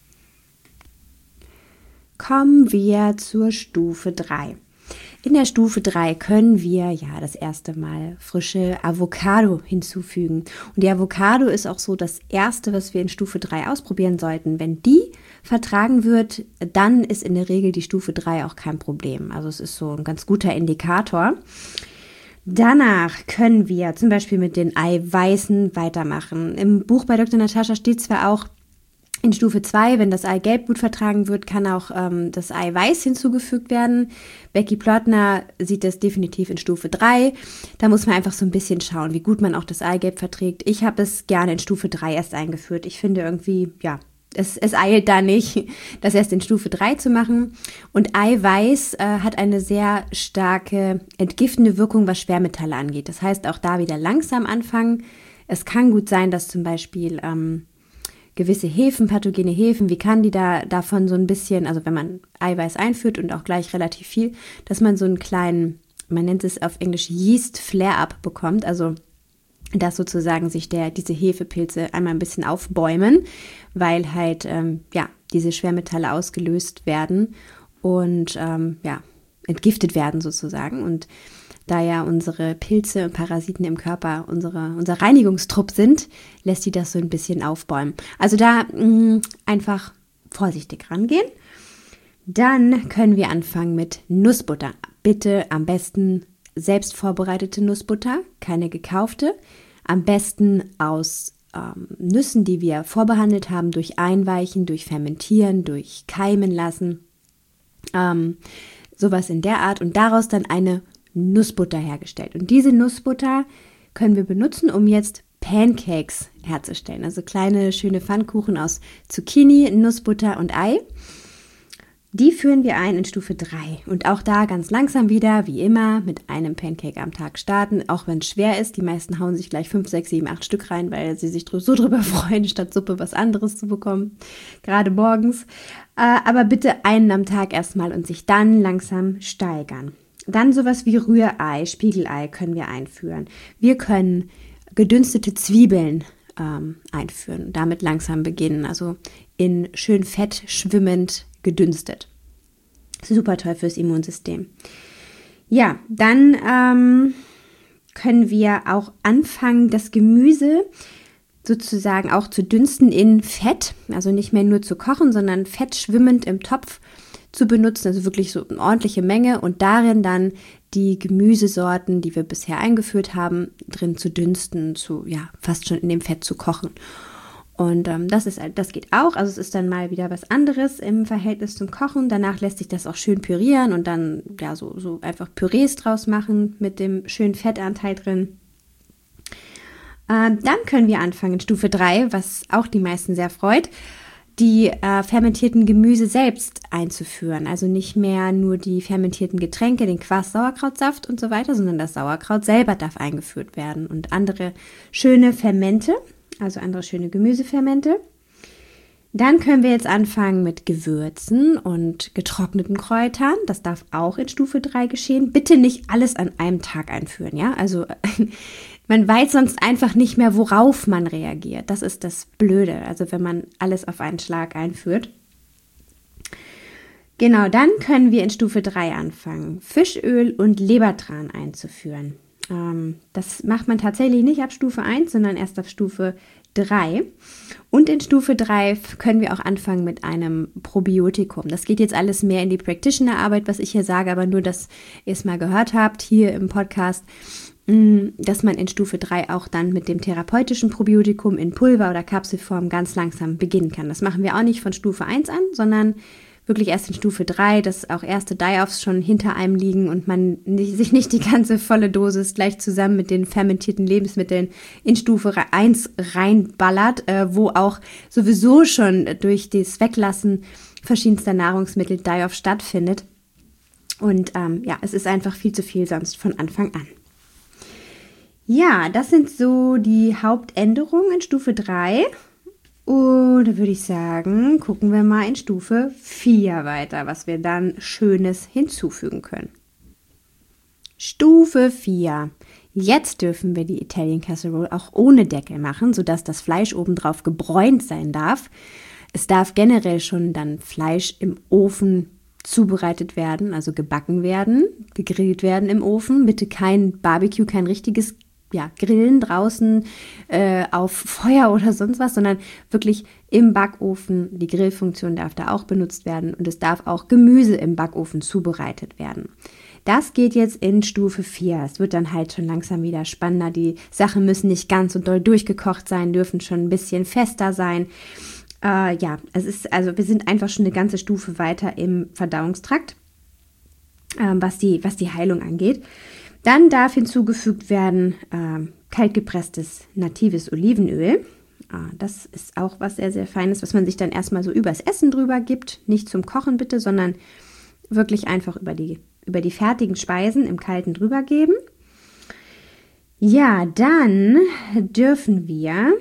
Kommen wir zur Stufe drei. In der Stufe drei können wir ja das erste Mal frische Avocado hinzufügen. Und die Avocado ist auch so das erste, was wir in Stufe drei ausprobieren sollten. Wenn die vertragen wird, dann ist in der Regel die Stufe drei auch kein Problem. Also es ist so ein ganz guter Indikator. Danach können wir zum Beispiel mit den Eiweißen weitermachen. Im Buch bei Doktor Natascha steht zwar auch, in Stufe zwei, wenn das Eigelb gut vertragen wird, kann auch ähm, das Eiweiß hinzugefügt werden. Becky Plotner sieht das definitiv in Stufe drei. Da muss man einfach so ein bisschen schauen, wie gut man auch das Eigelb verträgt. Ich habe es gerne in Stufe drei erst eingeführt. Ich finde irgendwie, ja, es, es eilt da nicht, das erst in Stufe drei zu machen. Und Eiweiß äh, hat eine sehr starke entgiftende Wirkung, was Schwermetalle angeht. Das heißt, auch da wieder langsam anfangen. Es kann gut sein, dass zum Beispiel ähm, gewisse Hefen, pathogene Hefen wie Candida, davon so ein bisschen, also wenn man Eiweiß einführt und auch gleich relativ viel, dass man so einen kleinen, man nennt es auf Englisch Yeast Flare-up bekommt, also dass sozusagen sich der, diese Hefepilze einmal ein bisschen aufbäumen, weil halt ähm, ja diese Schwermetalle ausgelöst werden und ähm, ja entgiftet werden sozusagen. Und da ja unsere Pilze und Parasiten im Körper unsere, unser Reinigungstrupp sind, lässt die das so ein bisschen aufbäumen. Also da mh, einfach vorsichtig rangehen. Dann können wir anfangen mit Nussbutter. Bitte am besten selbst vorbereitete Nussbutter, keine gekaufte. Am besten aus ähm, Nüssen, die wir vorbehandelt haben, durch Einweichen, durch Fermentieren, durch Keimen lassen. Ähm, sowas in der Art und daraus dann eine Nussbutter hergestellt. Und diese Nussbutter können wir benutzen, um jetzt Pancakes herzustellen. Also kleine, schöne Pfannkuchen aus Zucchini, Nussbutter und Ei. Die führen wir ein in Stufe drei. Und auch da ganz langsam wieder, wie immer, mit einem Pancake am Tag starten. Auch wenn es schwer ist. Die meisten hauen sich gleich fünf, sechs, sieben, acht Stück rein, weil sie sich so drüber freuen, statt Suppe was anderes zu bekommen. Gerade morgens. Aber bitte einen am Tag erstmal und sich dann langsam steigern. Dann sowas wie Rührei, Spiegelei können wir einführen. Wir können gedünstete Zwiebeln ähm, einführen, damit langsam beginnen, also in schön Fett schwimmend gedünstet. Super toll fürs Immunsystem. Ja, dann ähm, können wir auch anfangen, das Gemüse sozusagen auch zu dünsten in Fett, also nicht mehr nur zu kochen, sondern fett schwimmend im Topf zu benutzen, also wirklich so eine ordentliche Menge und darin dann die Gemüsesorten, die wir bisher eingeführt haben, drin zu dünsten, zu ja fast schon in dem Fett zu kochen. Und ähm, das ist das geht auch, also es ist dann mal wieder was anderes im Verhältnis zum Kochen. Danach lässt sich das auch schön pürieren und dann ja so so einfach Pürees draus machen mit dem schönen Fettanteil drin. Äh, dann können wir anfangen in Stufe drei, was auch die meisten sehr freut. die äh, fermentierten Gemüse selbst einzuführen. Also nicht mehr nur die fermentierten Getränke, den Kvass, Sauerkrautsaft und so weiter, sondern das Sauerkraut selber darf eingeführt werden und andere schöne Fermente, also andere schöne Gemüsefermente. Dann können wir jetzt anfangen mit Gewürzen und getrockneten Kräutern. Das darf auch in Stufe drei geschehen. Bitte nicht alles an einem Tag einführen, ja? Also man weiß sonst einfach nicht mehr, worauf man reagiert. Das ist das Blöde, also wenn man alles auf einen Schlag einführt. Genau, dann können wir in Stufe drei anfangen, Fischöl und Lebertran einzuführen. Ähm, das macht man tatsächlich nicht ab Stufe eins, sondern erst ab Stufe drei. Und in Stufe drei können wir auch anfangen mit einem Probiotikum. Das geht jetzt alles mehr in die Practitioner-Arbeit, was ich hier sage, aber nur, dass ihr es mal gehört habt hier im Podcast, dass man in Stufe drei auch dann mit dem therapeutischen Probiotikum in Pulver- oder Kapselform ganz langsam beginnen kann. Das machen wir auch nicht von Stufe eins an, sondern wirklich erst in Stufe drei, dass auch erste Die-Offs schon hinter einem liegen und man nicht, sich nicht die ganze volle Dosis gleich zusammen mit den fermentierten Lebensmitteln in Stufe eins reinballert, äh, wo auch sowieso schon durch das Weglassen verschiedenster Nahrungsmittel Die-Off stattfindet. Und ähm, ja, es ist einfach viel zu viel sonst von Anfang an. Ja, das sind so die Hauptänderungen in Stufe drei. Und da würde ich sagen, gucken wir mal in Stufe vier weiter, was wir dann Schönes hinzufügen können. Stufe vier. Jetzt dürfen wir die Italian Casserole auch ohne Deckel machen, sodass das Fleisch obendrauf gebräunt sein darf. Es darf generell schon dann Fleisch im Ofen zubereitet werden, also gebacken werden, gegrillt werden im Ofen. Bitte kein Barbecue, kein richtiges ja, Grillen draußen äh, auf Feuer oder sonst was, sondern wirklich im Backofen. Die Grillfunktion darf da auch benutzt werden und es darf auch Gemüse im Backofen zubereitet werden. Das geht jetzt in Stufe vier. Es wird dann halt schon langsam wieder spannender. Die Sachen müssen nicht ganz so doll durchgekocht sein, dürfen schon ein bisschen fester sein. Äh, ja, es ist, also wir sind einfach schon eine ganze Stufe weiter im Verdauungstrakt, äh, was die, was die Heilung angeht. Dann darf hinzugefügt werden äh, kaltgepresstes natives Olivenöl. Ah, das ist auch was sehr, sehr Feines, was man sich dann erstmal so übers Essen drüber gibt. Nicht zum Kochen bitte, sondern wirklich einfach über die, über die fertigen Speisen im Kalten drüber geben. Ja, dann dürfen wir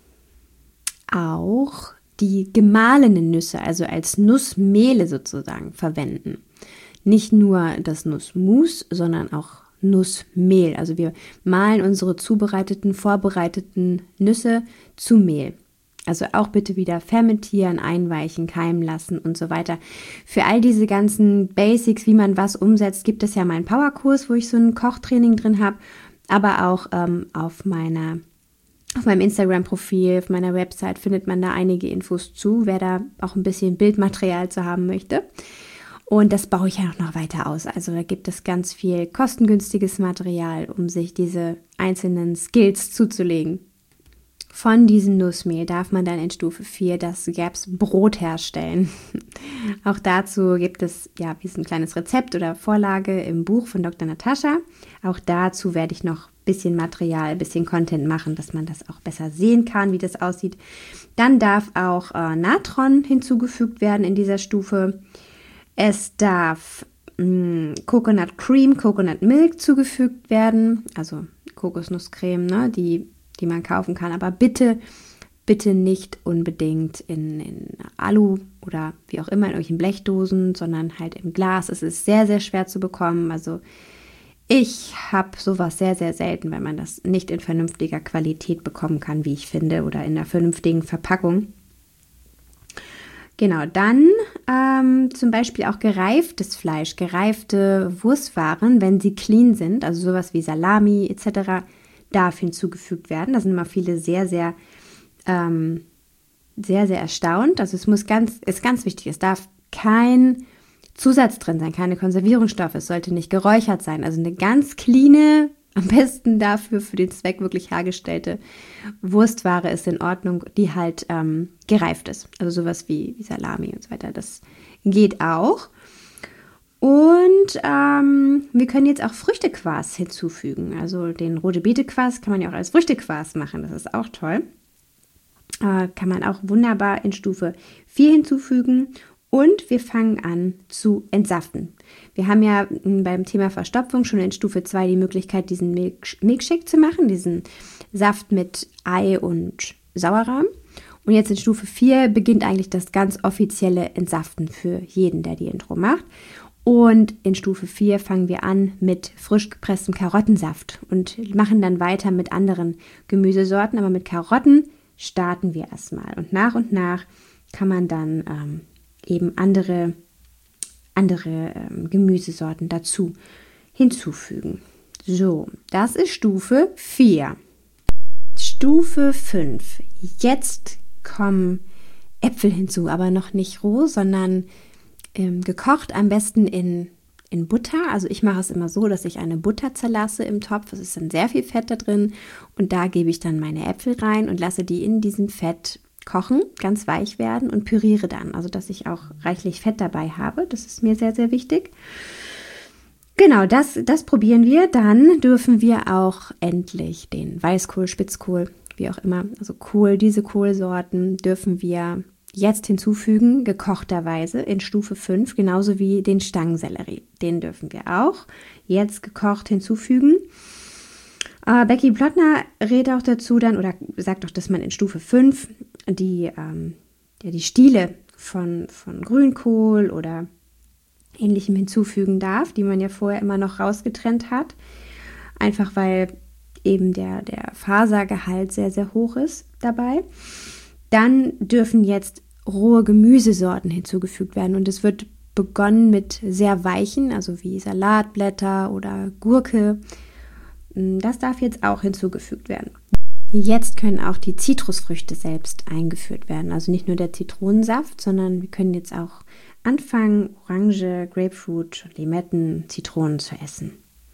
auch die gemahlenen Nüsse, also als Nussmehle sozusagen, verwenden. Nicht nur das Nussmus, sondern auch Nussmehl. Also wir mahlen unsere zubereiteten, vorbereiteten Nüsse zu Mehl. Also auch bitte wieder fermentieren, einweichen, keimen lassen und so weiter. Für all diese ganzen Basics, wie man was umsetzt, gibt es ja meinen Powerkurs, wo ich so ein Kochtraining drin habe, aber auch ähm, auf meiner Auf meinem Instagram-Profil, auf meiner Website findet man da einige Infos zu, wer da auch ein bisschen Bildmaterial zu haben möchte. Und das baue ich ja auch noch weiter aus. Also da gibt es ganz viel kostengünstiges Material, um sich diese einzelnen Skills zuzulegen. Von diesem Nussmehl darf man dann in Stufe vier das Gaps Brot herstellen. Auch dazu gibt es ja wie so ein kleines Rezept oder Vorlage im Buch von Doktor Natascha. Auch dazu werde ich noch ein bisschen Material, ein bisschen Content machen, dass man das auch besser sehen kann, wie das aussieht. Dann darf auch äh, Natron hinzugefügt werden in dieser Stufe. Es darf mh, Coconut Cream, Coconut Milk zugefügt werden, also Kokosnusscreme, ne, die, die man kaufen kann, aber bitte, bitte nicht unbedingt in, in Alu oder wie auch immer in irgendwelchen Blechdosen, sondern halt im Glas. Es ist sehr, sehr schwer zu bekommen, also ich habe sowas sehr, sehr selten, wenn man das nicht in vernünftiger Qualität bekommen kann, wie ich finde, oder in einer vernünftigen Verpackung. Genau, dann ähm, zum Beispiel auch gereiftes Fleisch, gereifte Wurstwaren, wenn sie clean sind, also sowas wie Salami et cetera, darf hinzugefügt werden. Da sind immer viele sehr, sehr, ähm, sehr, sehr erstaunt. Also es muss ganz, ist ganz wichtig, es darf kein Zusatz drin sein, keine Konservierungsstoffe, es sollte nicht geräuchert sein. Also eine ganz cleane, am besten dafür für den Zweck wirklich hergestellte Wurstware ist in Ordnung, die halt ähm, gereift ist. Also sowas wie, wie Salami und so weiter. Das geht auch. Und ähm, wir können jetzt auch Früchtequark hinzufügen. Also den rote Beete-Quark kann man ja auch als Früchtequark machen. Das ist auch toll. Äh, kann man auch wunderbar in Stufe vier hinzufügen. Und wir fangen an zu entsaften. Wir haben ja beim Thema Verstopfung schon in Stufe zwei die Möglichkeit, diesen Milk- Milkshake zu machen, diesen Saft mit Ei und Sauerrahm. Und jetzt in Stufe vier beginnt eigentlich das ganz offizielle Entsaften für jeden, der die Intro macht. Und in Stufe vier fangen wir an mit frisch gepresstem Karottensaft und machen dann weiter mit anderen Gemüsesorten. Aber mit Karotten starten wir erstmal. Und nach und nach kann man dann ähm, eben andere, andere ähm, Gemüsesorten dazu hinzufügen. So, das ist Stufe vier. Stufe fünf. Jetzt kommen Äpfel hinzu, aber noch nicht roh, sondern ähm, gekocht, am besten in, in Butter. Also ich mache es immer so, dass ich eine Butter zerlasse im Topf. Es ist dann sehr viel Fett da drin und da gebe ich dann meine Äpfel rein und lasse die in diesem Fett kochen, ganz weich werden und püriere dann, also dass ich auch reichlich Fett dabei habe. Das ist mir sehr, sehr wichtig. Genau, das, das probieren wir. Dann dürfen wir auch endlich den Weißkohl, Spitzkohl, wie auch immer, also Kohl, diese Kohlsorten dürfen wir jetzt hinzufügen, gekochterweise in Stufe fünf, genauso wie den Stangensellerie. Den dürfen wir auch jetzt gekocht hinzufügen. Äh, Becky Plottner rät auch dazu dann, oder sagt auch, dass man in Stufe fünf die, ähm, ja, die Stiele von, von Grünkohl oder Ähnlichem hinzufügen darf, die man ja vorher immer noch rausgetrennt hat. Einfach weil eben der, der Fasergehalt sehr, sehr hoch ist dabei. Dann dürfen jetzt rohe Gemüsesorten hinzugefügt werden und es wird begonnen mit sehr weichen, also wie Salatblätter oder Gurke. Das darf jetzt auch hinzugefügt werden. Jetzt können auch die Zitrusfrüchte selbst eingeführt werden. Also nicht nur der Zitronensaft, sondern wir können jetzt auch anfangen, Orange, Grapefruit, Limetten, Zitronen zu essen.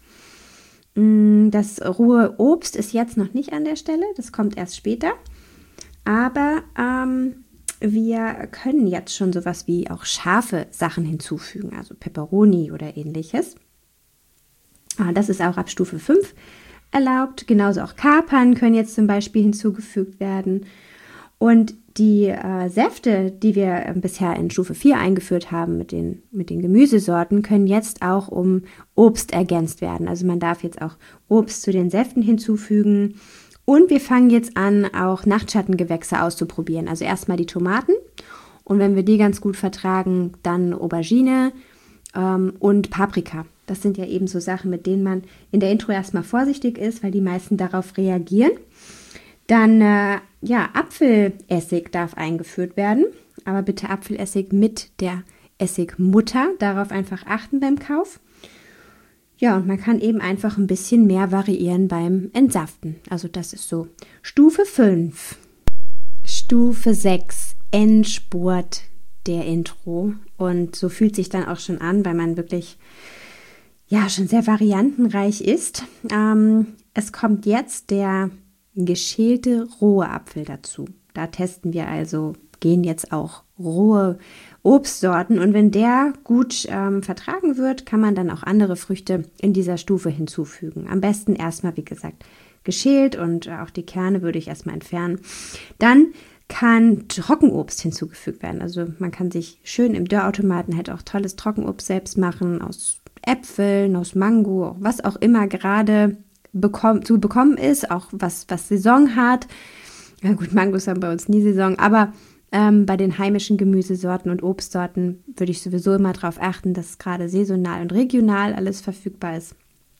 Das rohe Obst ist jetzt noch nicht an der Stelle, das kommt erst später. Aber ähm, wir können jetzt schon sowas wie auch scharfe Sachen hinzufügen, also Peperoni oder ähnliches. Das ist auch ab Stufe fünf erlaubt. Genauso auch Kapern können jetzt zum Beispiel hinzugefügt werden. Und die äh, Säfte, die wir äh, bisher in Stufe vier eingeführt haben mit den, mit den Gemüsesorten, können jetzt auch um Obst ergänzt werden. Also man darf jetzt auch Obst zu den Säften hinzufügen. Und wir fangen jetzt an, auch Nachtschattengewächse auszuprobieren. Also erstmal die Tomaten. Und wenn wir die ganz gut vertragen, dann Aubergine ähm, und Paprika. Das sind ja eben so Sachen, mit denen man in der Intro erstmal vorsichtig ist, weil die meisten darauf reagieren. Dann, äh, ja, Apfelessig darf eingeführt werden, aber bitte Apfelessig mit der Essigmutter. Darauf einfach achten beim Kauf. Ja, und man kann eben einfach ein bisschen mehr variieren beim Entsaften. Also das ist so Stufe fünf. Stufe sechs, Endspurt der Intro. Und so fühlt sich dann auch schon an, weil man wirklich ja schon sehr variantenreich ist. Ähm, es kommt jetzt der geschälte rohe Apfel dazu. Da testen wir also, gehen jetzt auch rohe Obstsorten und wenn der gut ähm, vertragen wird, kann man dann auch andere Früchte in dieser Stufe hinzufügen. Am besten erstmal, wie gesagt, geschält und auch die Kerne würde ich erstmal entfernen. Dann kann Trockenobst hinzugefügt werden. Also man kann sich schön im Dörrautomaten halt auch tolles Trockenobst selbst machen, aus Äpfeln, aus Mango, was auch immer gerade bekomm, zu bekommen ist, auch was, was Saison hat. Ja gut, Mangos haben bei uns nie Saison, aber ähm, bei den heimischen Gemüsesorten und Obstsorten würde ich sowieso immer darauf achten, dass gerade saisonal und regional alles verfügbar ist.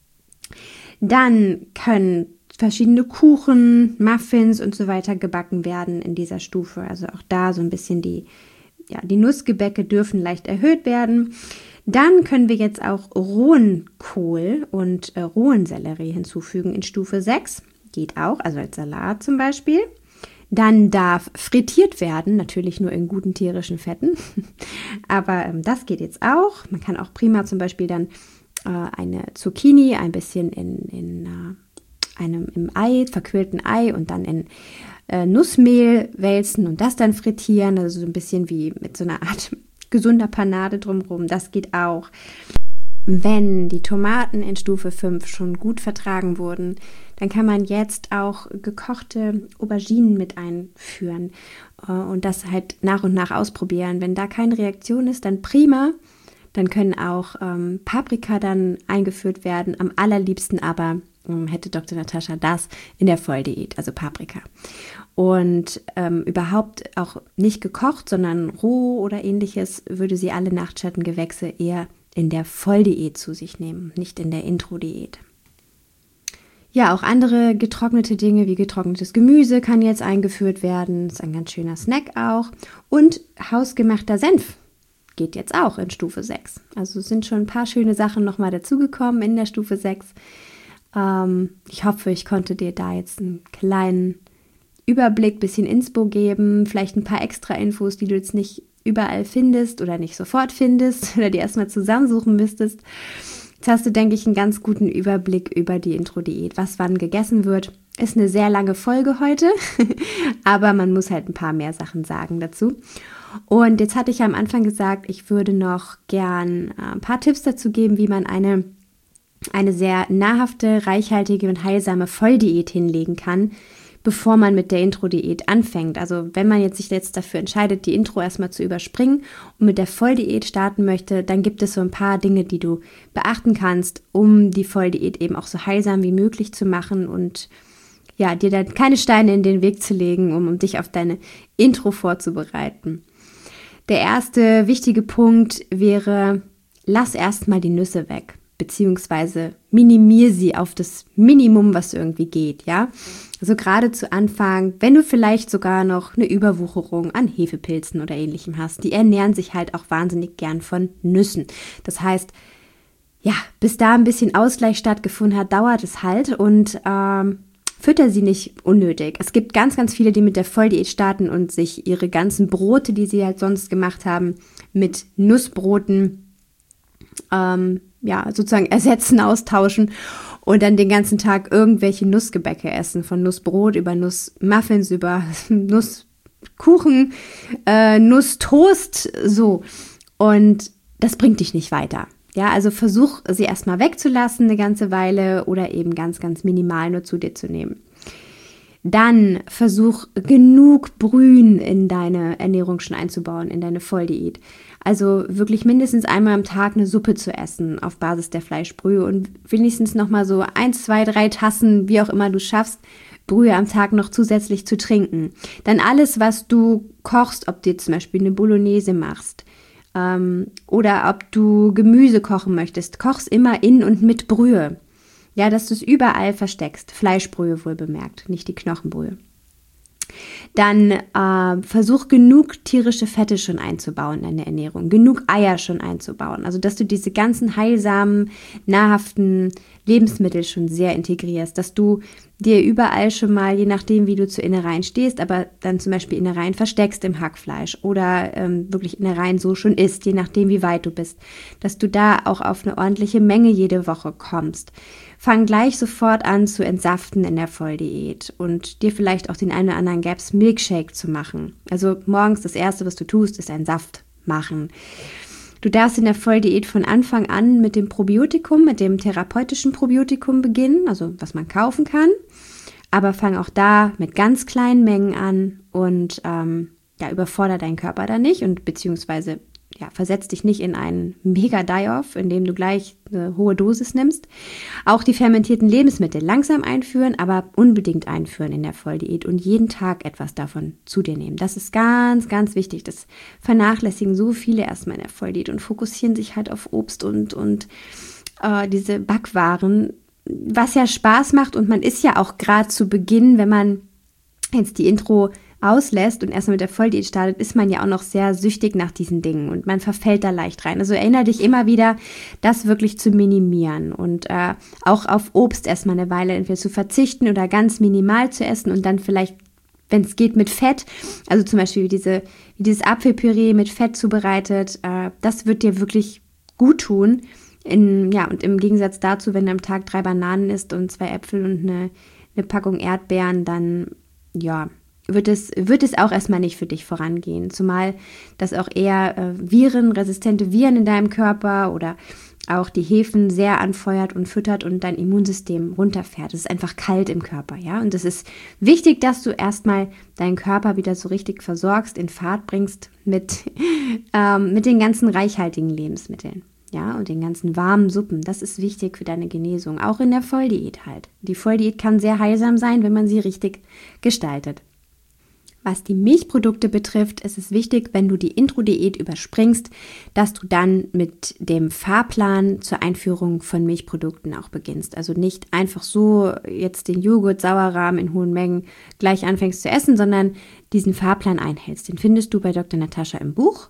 Dann können verschiedene Kuchen, Muffins und so weiter gebacken werden in dieser Stufe. Also auch da so ein bisschen die, ja, die Nussgebäcke dürfen leicht erhöht werden. Dann können wir jetzt auch rohen Kohl und äh, rohen Sellerie hinzufügen in Stufe sechs. Geht auch, also als Salat zum Beispiel. Dann darf frittiert werden, natürlich nur in guten tierischen Fetten. Aber ähm, das geht jetzt auch. Man kann auch prima zum Beispiel dann äh, eine Zucchini ein bisschen in, in äh, einem im Ei, verquirlten Ei und dann in äh, Nussmehl wälzen und das dann frittieren. Also so ein bisschen wie mit so einer Art gesunder Panade drumherum. Das geht auch. wenn die Tomaten in Stufe fünf schon gut vertragen wurden, dann kann man jetzt auch gekochte Auberginen mit einführen und das halt nach und nach ausprobieren. Wenn da keine Reaktion ist, dann prima. Dann können auch ähm, Paprika dann eingeführt werden. Am allerliebsten aber ähm, hätte Doktor Natascha das in der Volldiät, also Paprika. Und ähm, überhaupt auch nicht gekocht, sondern roh oder ähnliches, würde sie alle Nachtschattengewächse eher in der Volldiät zu sich nehmen, nicht in der Intro-Diät. Ja, auch andere getrocknete Dinge wie getrocknetes Gemüse kann jetzt eingeführt werden. Das ist ein ganz schöner Snack auch. Und hausgemachter Senf geht jetzt auch in Stufe sechs. Also es sind schon ein paar schöne Sachen nochmal dazugekommen in der Stufe sechs. Ähm, ich hoffe, ich konnte dir da jetzt einen kleinen Überblick, bisschen Inspo geben, vielleicht ein paar extra Infos, die du jetzt nicht überall findest oder nicht sofort findest oder die erstmal zusammensuchen müsstest. Jetzt hast du, denke ich, einen ganz guten Überblick über die Intro-Diät, was wann gegessen wird. Ist eine sehr lange Folge heute, aber man muss halt ein paar mehr Sachen sagen dazu. Und jetzt hatte ich ja am Anfang gesagt, ich würde noch gern ein paar Tipps dazu geben, wie man eine, eine sehr nahrhafte, reichhaltige und heilsame Volldiät hinlegen kann, bevor man mit der Intro-Diät anfängt. Also wenn man jetzt sich jetzt dafür entscheidet, die Intro erstmal zu überspringen und mit der Volldiät starten möchte, dann gibt es so ein paar Dinge, die du beachten kannst, um die Volldiät eben auch so heilsam wie möglich zu machen und ja, dir dann keine Steine in den Weg zu legen, um, um dich auf deine Intro vorzubereiten. Der erste wichtige Punkt wäre, lass erstmal die Nüsse weg, beziehungsweise minimier sie auf das Minimum, was irgendwie geht, ja. Also gerade zu Anfang, wenn du vielleicht sogar noch eine Überwucherung an Hefepilzen oder Ähnlichem hast, die ernähren sich halt auch wahnsinnig gern von Nüssen. Das heißt, ja, bis da ein bisschen Ausgleich stattgefunden hat, dauert es halt und ähm, fütter sie nicht unnötig. Es gibt ganz, ganz viele, die mit der Volldiät starten und sich ihre ganzen Brote, die sie halt sonst gemacht haben, mit Nussbroten ähm, ja, sozusagen ersetzen, austauschen und dann den ganzen Tag irgendwelche Nussgebäcke essen, von Nussbrot über Nussmuffins, über Nusskuchen, äh, Nusstoast, so. Und das bringt dich nicht weiter. Ja, also versuch, sie erstmal wegzulassen eine ganze Weile oder eben ganz, ganz minimal nur zu dir zu nehmen. Dann versuch, genug Brühen in deine Ernährung schon einzubauen, in deine Volldiät. Also wirklich mindestens einmal am Tag eine Suppe zu essen auf Basis der Fleischbrühe und wenigstens nochmal so eins, zwei, drei Tassen, wie auch immer du schaffst, Brühe am Tag noch zusätzlich zu trinken. Dann alles, was du kochst, ob du zum Beispiel eine Bolognese machst ähm, oder ob du Gemüse kochen möchtest, koch's immer in und mit Brühe. Ja, dass du es überall versteckst. Fleischbrühe wohl bemerkt, nicht die Knochenbrühe. Dann äh, versuch genug tierische Fette schon einzubauen in deine Ernährung, genug Eier schon einzubauen. Also dass du diese ganzen heilsamen, nahrhaften Lebensmittel schon sehr integrierst, dass du dir überall schon mal, je nachdem wie du zu Innereien stehst, aber dann zum Beispiel Innereien versteckst im Hackfleisch oder ähm, wirklich Innereien so schon isst, je nachdem wie weit du bist, dass du da auch auf eine ordentliche Menge jede Woche kommst. Fang gleich sofort an zu entsaften in der Volldiät und dir vielleicht auch den einen oder anderen Gaps Milkshake zu machen. Also morgens das Erste, was du tust, ist einen Saft machen. Du darfst in der Volldiät von Anfang an mit dem Probiotikum, mit dem therapeutischen Probiotikum beginnen, also was man kaufen kann. Aber fang auch da mit ganz kleinen Mengen an und ähm, ja, überfordere deinen Körper da nicht und beziehungsweise ja, versetz dich nicht in einen Mega-Die-Off, in dem du gleich eine hohe Dosis nimmst. Auch die fermentierten Lebensmittel langsam einführen, aber unbedingt einführen in der Volldiät und jeden Tag etwas davon zu dir nehmen. Das ist ganz, ganz wichtig. Das vernachlässigen so viele erstmal in der Volldiät und fokussieren sich halt auf Obst und, und äh, diese Backwaren, was ja Spaß macht und man ist ja auch gerade zu Beginn, wenn man jetzt die Intro auslässt und erstmal mit der Volldiät startet, ist man ja auch noch sehr süchtig nach diesen Dingen und man verfällt da leicht rein. Also erinnere dich immer wieder, das wirklich zu minimieren und äh, auch auf Obst erstmal eine Weile entweder zu verzichten oder ganz minimal zu essen und dann vielleicht, wenn es geht, mit Fett, also zum Beispiel wie, diese, wie dieses Apfelpüree mit Fett zubereitet, äh, das wird dir wirklich gut tun. In, ja, und im Gegensatz dazu, wenn du am Tag drei Bananen isst und zwei Äpfel und eine, eine Packung Erdbeeren, dann ja, wird es, wird es auch erstmal nicht für dich vorangehen. Zumal das auch eher äh, Viren, resistente Viren in deinem Körper oder auch die Hefen sehr anfeuert und füttert und dein Immunsystem runterfährt. Es ist einfach kalt im Körper, ja. Und es ist wichtig, dass du erstmal deinen Körper wieder so richtig versorgst, in Fahrt bringst mit, ähm, mit den ganzen reichhaltigen Lebensmitteln, ja, und den ganzen warmen Suppen. Das ist wichtig für deine Genesung, auch in der Volldiät halt. Die Volldiät kann sehr heilsam sein, wenn man sie richtig gestaltet. Was die Milchprodukte betrifft, ist es wichtig, wenn du die Intro-Diät überspringst, dass du dann mit dem Fahrplan zur Einführung von Milchprodukten auch beginnst. Also nicht einfach so jetzt den Joghurt, Sauerrahm in hohen Mengen gleich anfängst zu essen, sondern diesen Fahrplan einhältst. Den findest du bei Doktor Natascha im Buch.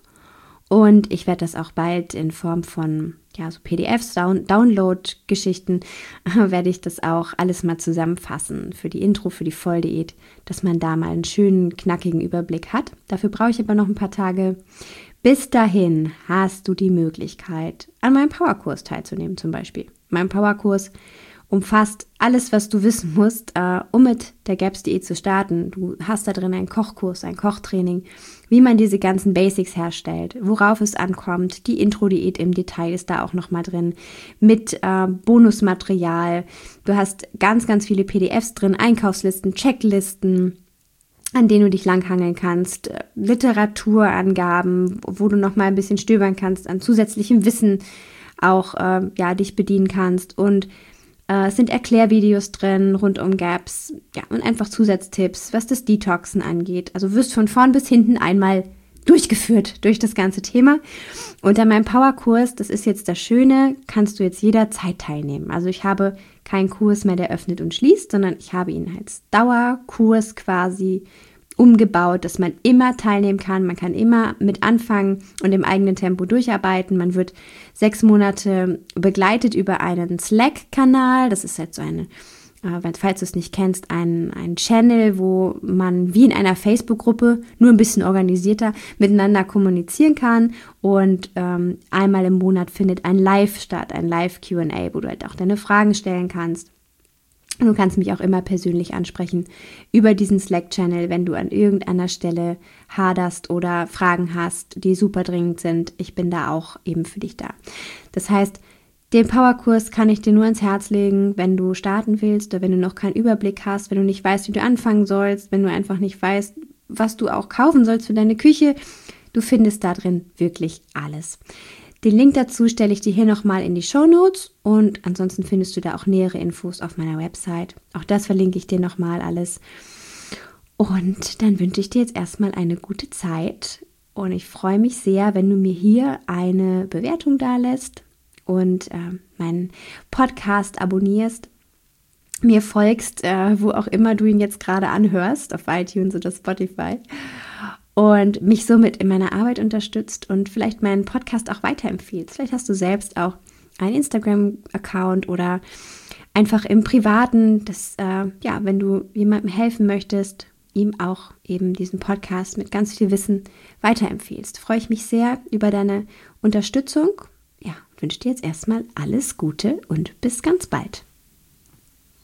Und ich werde das auch bald in Form von ja, so P D Fs, Down- Download-Geschichten, äh, werde ich das auch alles mal zusammenfassen für die Intro, für die Volldiät, dass man da mal einen schönen, knackigen Überblick hat. Dafür brauche ich aber noch ein paar Tage. Bis dahin hast du die Möglichkeit, an meinem Powerkurs teilzunehmen zum Beispiel. Mein Powerkurs umfasst alles, was du wissen musst, äh, um mit der GAPS-Diät zu starten. Du hast da drin einen Kochkurs, ein Kochtraining, wie man diese ganzen Basics herstellt, worauf es ankommt. Die Intro-Diät im Detail ist da auch nochmal drin mit äh, Bonusmaterial. Du hast ganz, ganz viele P D Fs drin, Einkaufslisten, Checklisten, an denen du dich langhangeln kannst, äh, Literaturangaben, wo du nochmal ein bisschen stöbern kannst, an zusätzlichem Wissen auch äh, ja, dich bedienen kannst. Und Äh, es sind Erklärvideos drin rund um GAPS, ja, und einfach Zusatztipps, was das Detoxen angeht. Also wirst von vorn bis hinten einmal durchgeführt durch das ganze Thema. Und an meinem Powerkurs, das ist jetzt das Schöne, kannst du jetzt jederzeit teilnehmen. Also ich habe keinen Kurs mehr, der öffnet und schließt, sondern ich habe ihn als Dauerkurs quasi umgebaut, dass man immer teilnehmen kann, man kann immer mit anfangen und im eigenen Tempo durcharbeiten. Man wird sechs Monate begleitet über einen Slack-Kanal, das ist jetzt so eine, äh, falls du es nicht kennst, ein, ein Channel, wo man wie in einer Facebook-Gruppe, nur ein bisschen organisierter, miteinander kommunizieren kann und ähm, einmal im Monat findet ein Live statt, ein Live-Q und A, wo du halt auch deine Fragen stellen kannst. Du kannst mich auch immer persönlich ansprechen über diesen Slack-Channel, wenn du an irgendeiner Stelle haderst oder Fragen hast, die super dringend sind. Ich bin da auch eben für dich da. Das heißt, den Powerkurs kann ich dir nur ans Herz legen, wenn du starten willst oder wenn du noch keinen Überblick hast, wenn du nicht weißt, wie du anfangen sollst, wenn du einfach nicht weißt, was du auch kaufen sollst für deine Küche. Du findest da drin wirklich alles. Den Link dazu stelle ich dir hier nochmal in die Shownotes und ansonsten findest du da auch nähere Infos auf meiner Website. Auch das verlinke ich dir nochmal alles. Und dann wünsche ich dir jetzt erstmal eine gute Zeit und ich freue mich sehr, wenn du mir hier eine Bewertung dalässt und äh, meinen Podcast abonnierst, mir folgst, äh, wo auch immer du ihn jetzt gerade anhörst, auf iTunes oder Spotify. Und mich somit in meiner Arbeit unterstützt und vielleicht meinen Podcast auch weiterempfiehlst. Vielleicht hast du selbst auch einen Instagram-Account oder einfach im Privaten, dass, äh, ja, wenn du jemandem helfen möchtest, ihm auch eben diesen Podcast mit ganz viel Wissen weiterempfiehlst. Freue ich mich sehr über deine Unterstützung. Ja, wünsche dir jetzt erstmal alles Gute und bis ganz bald.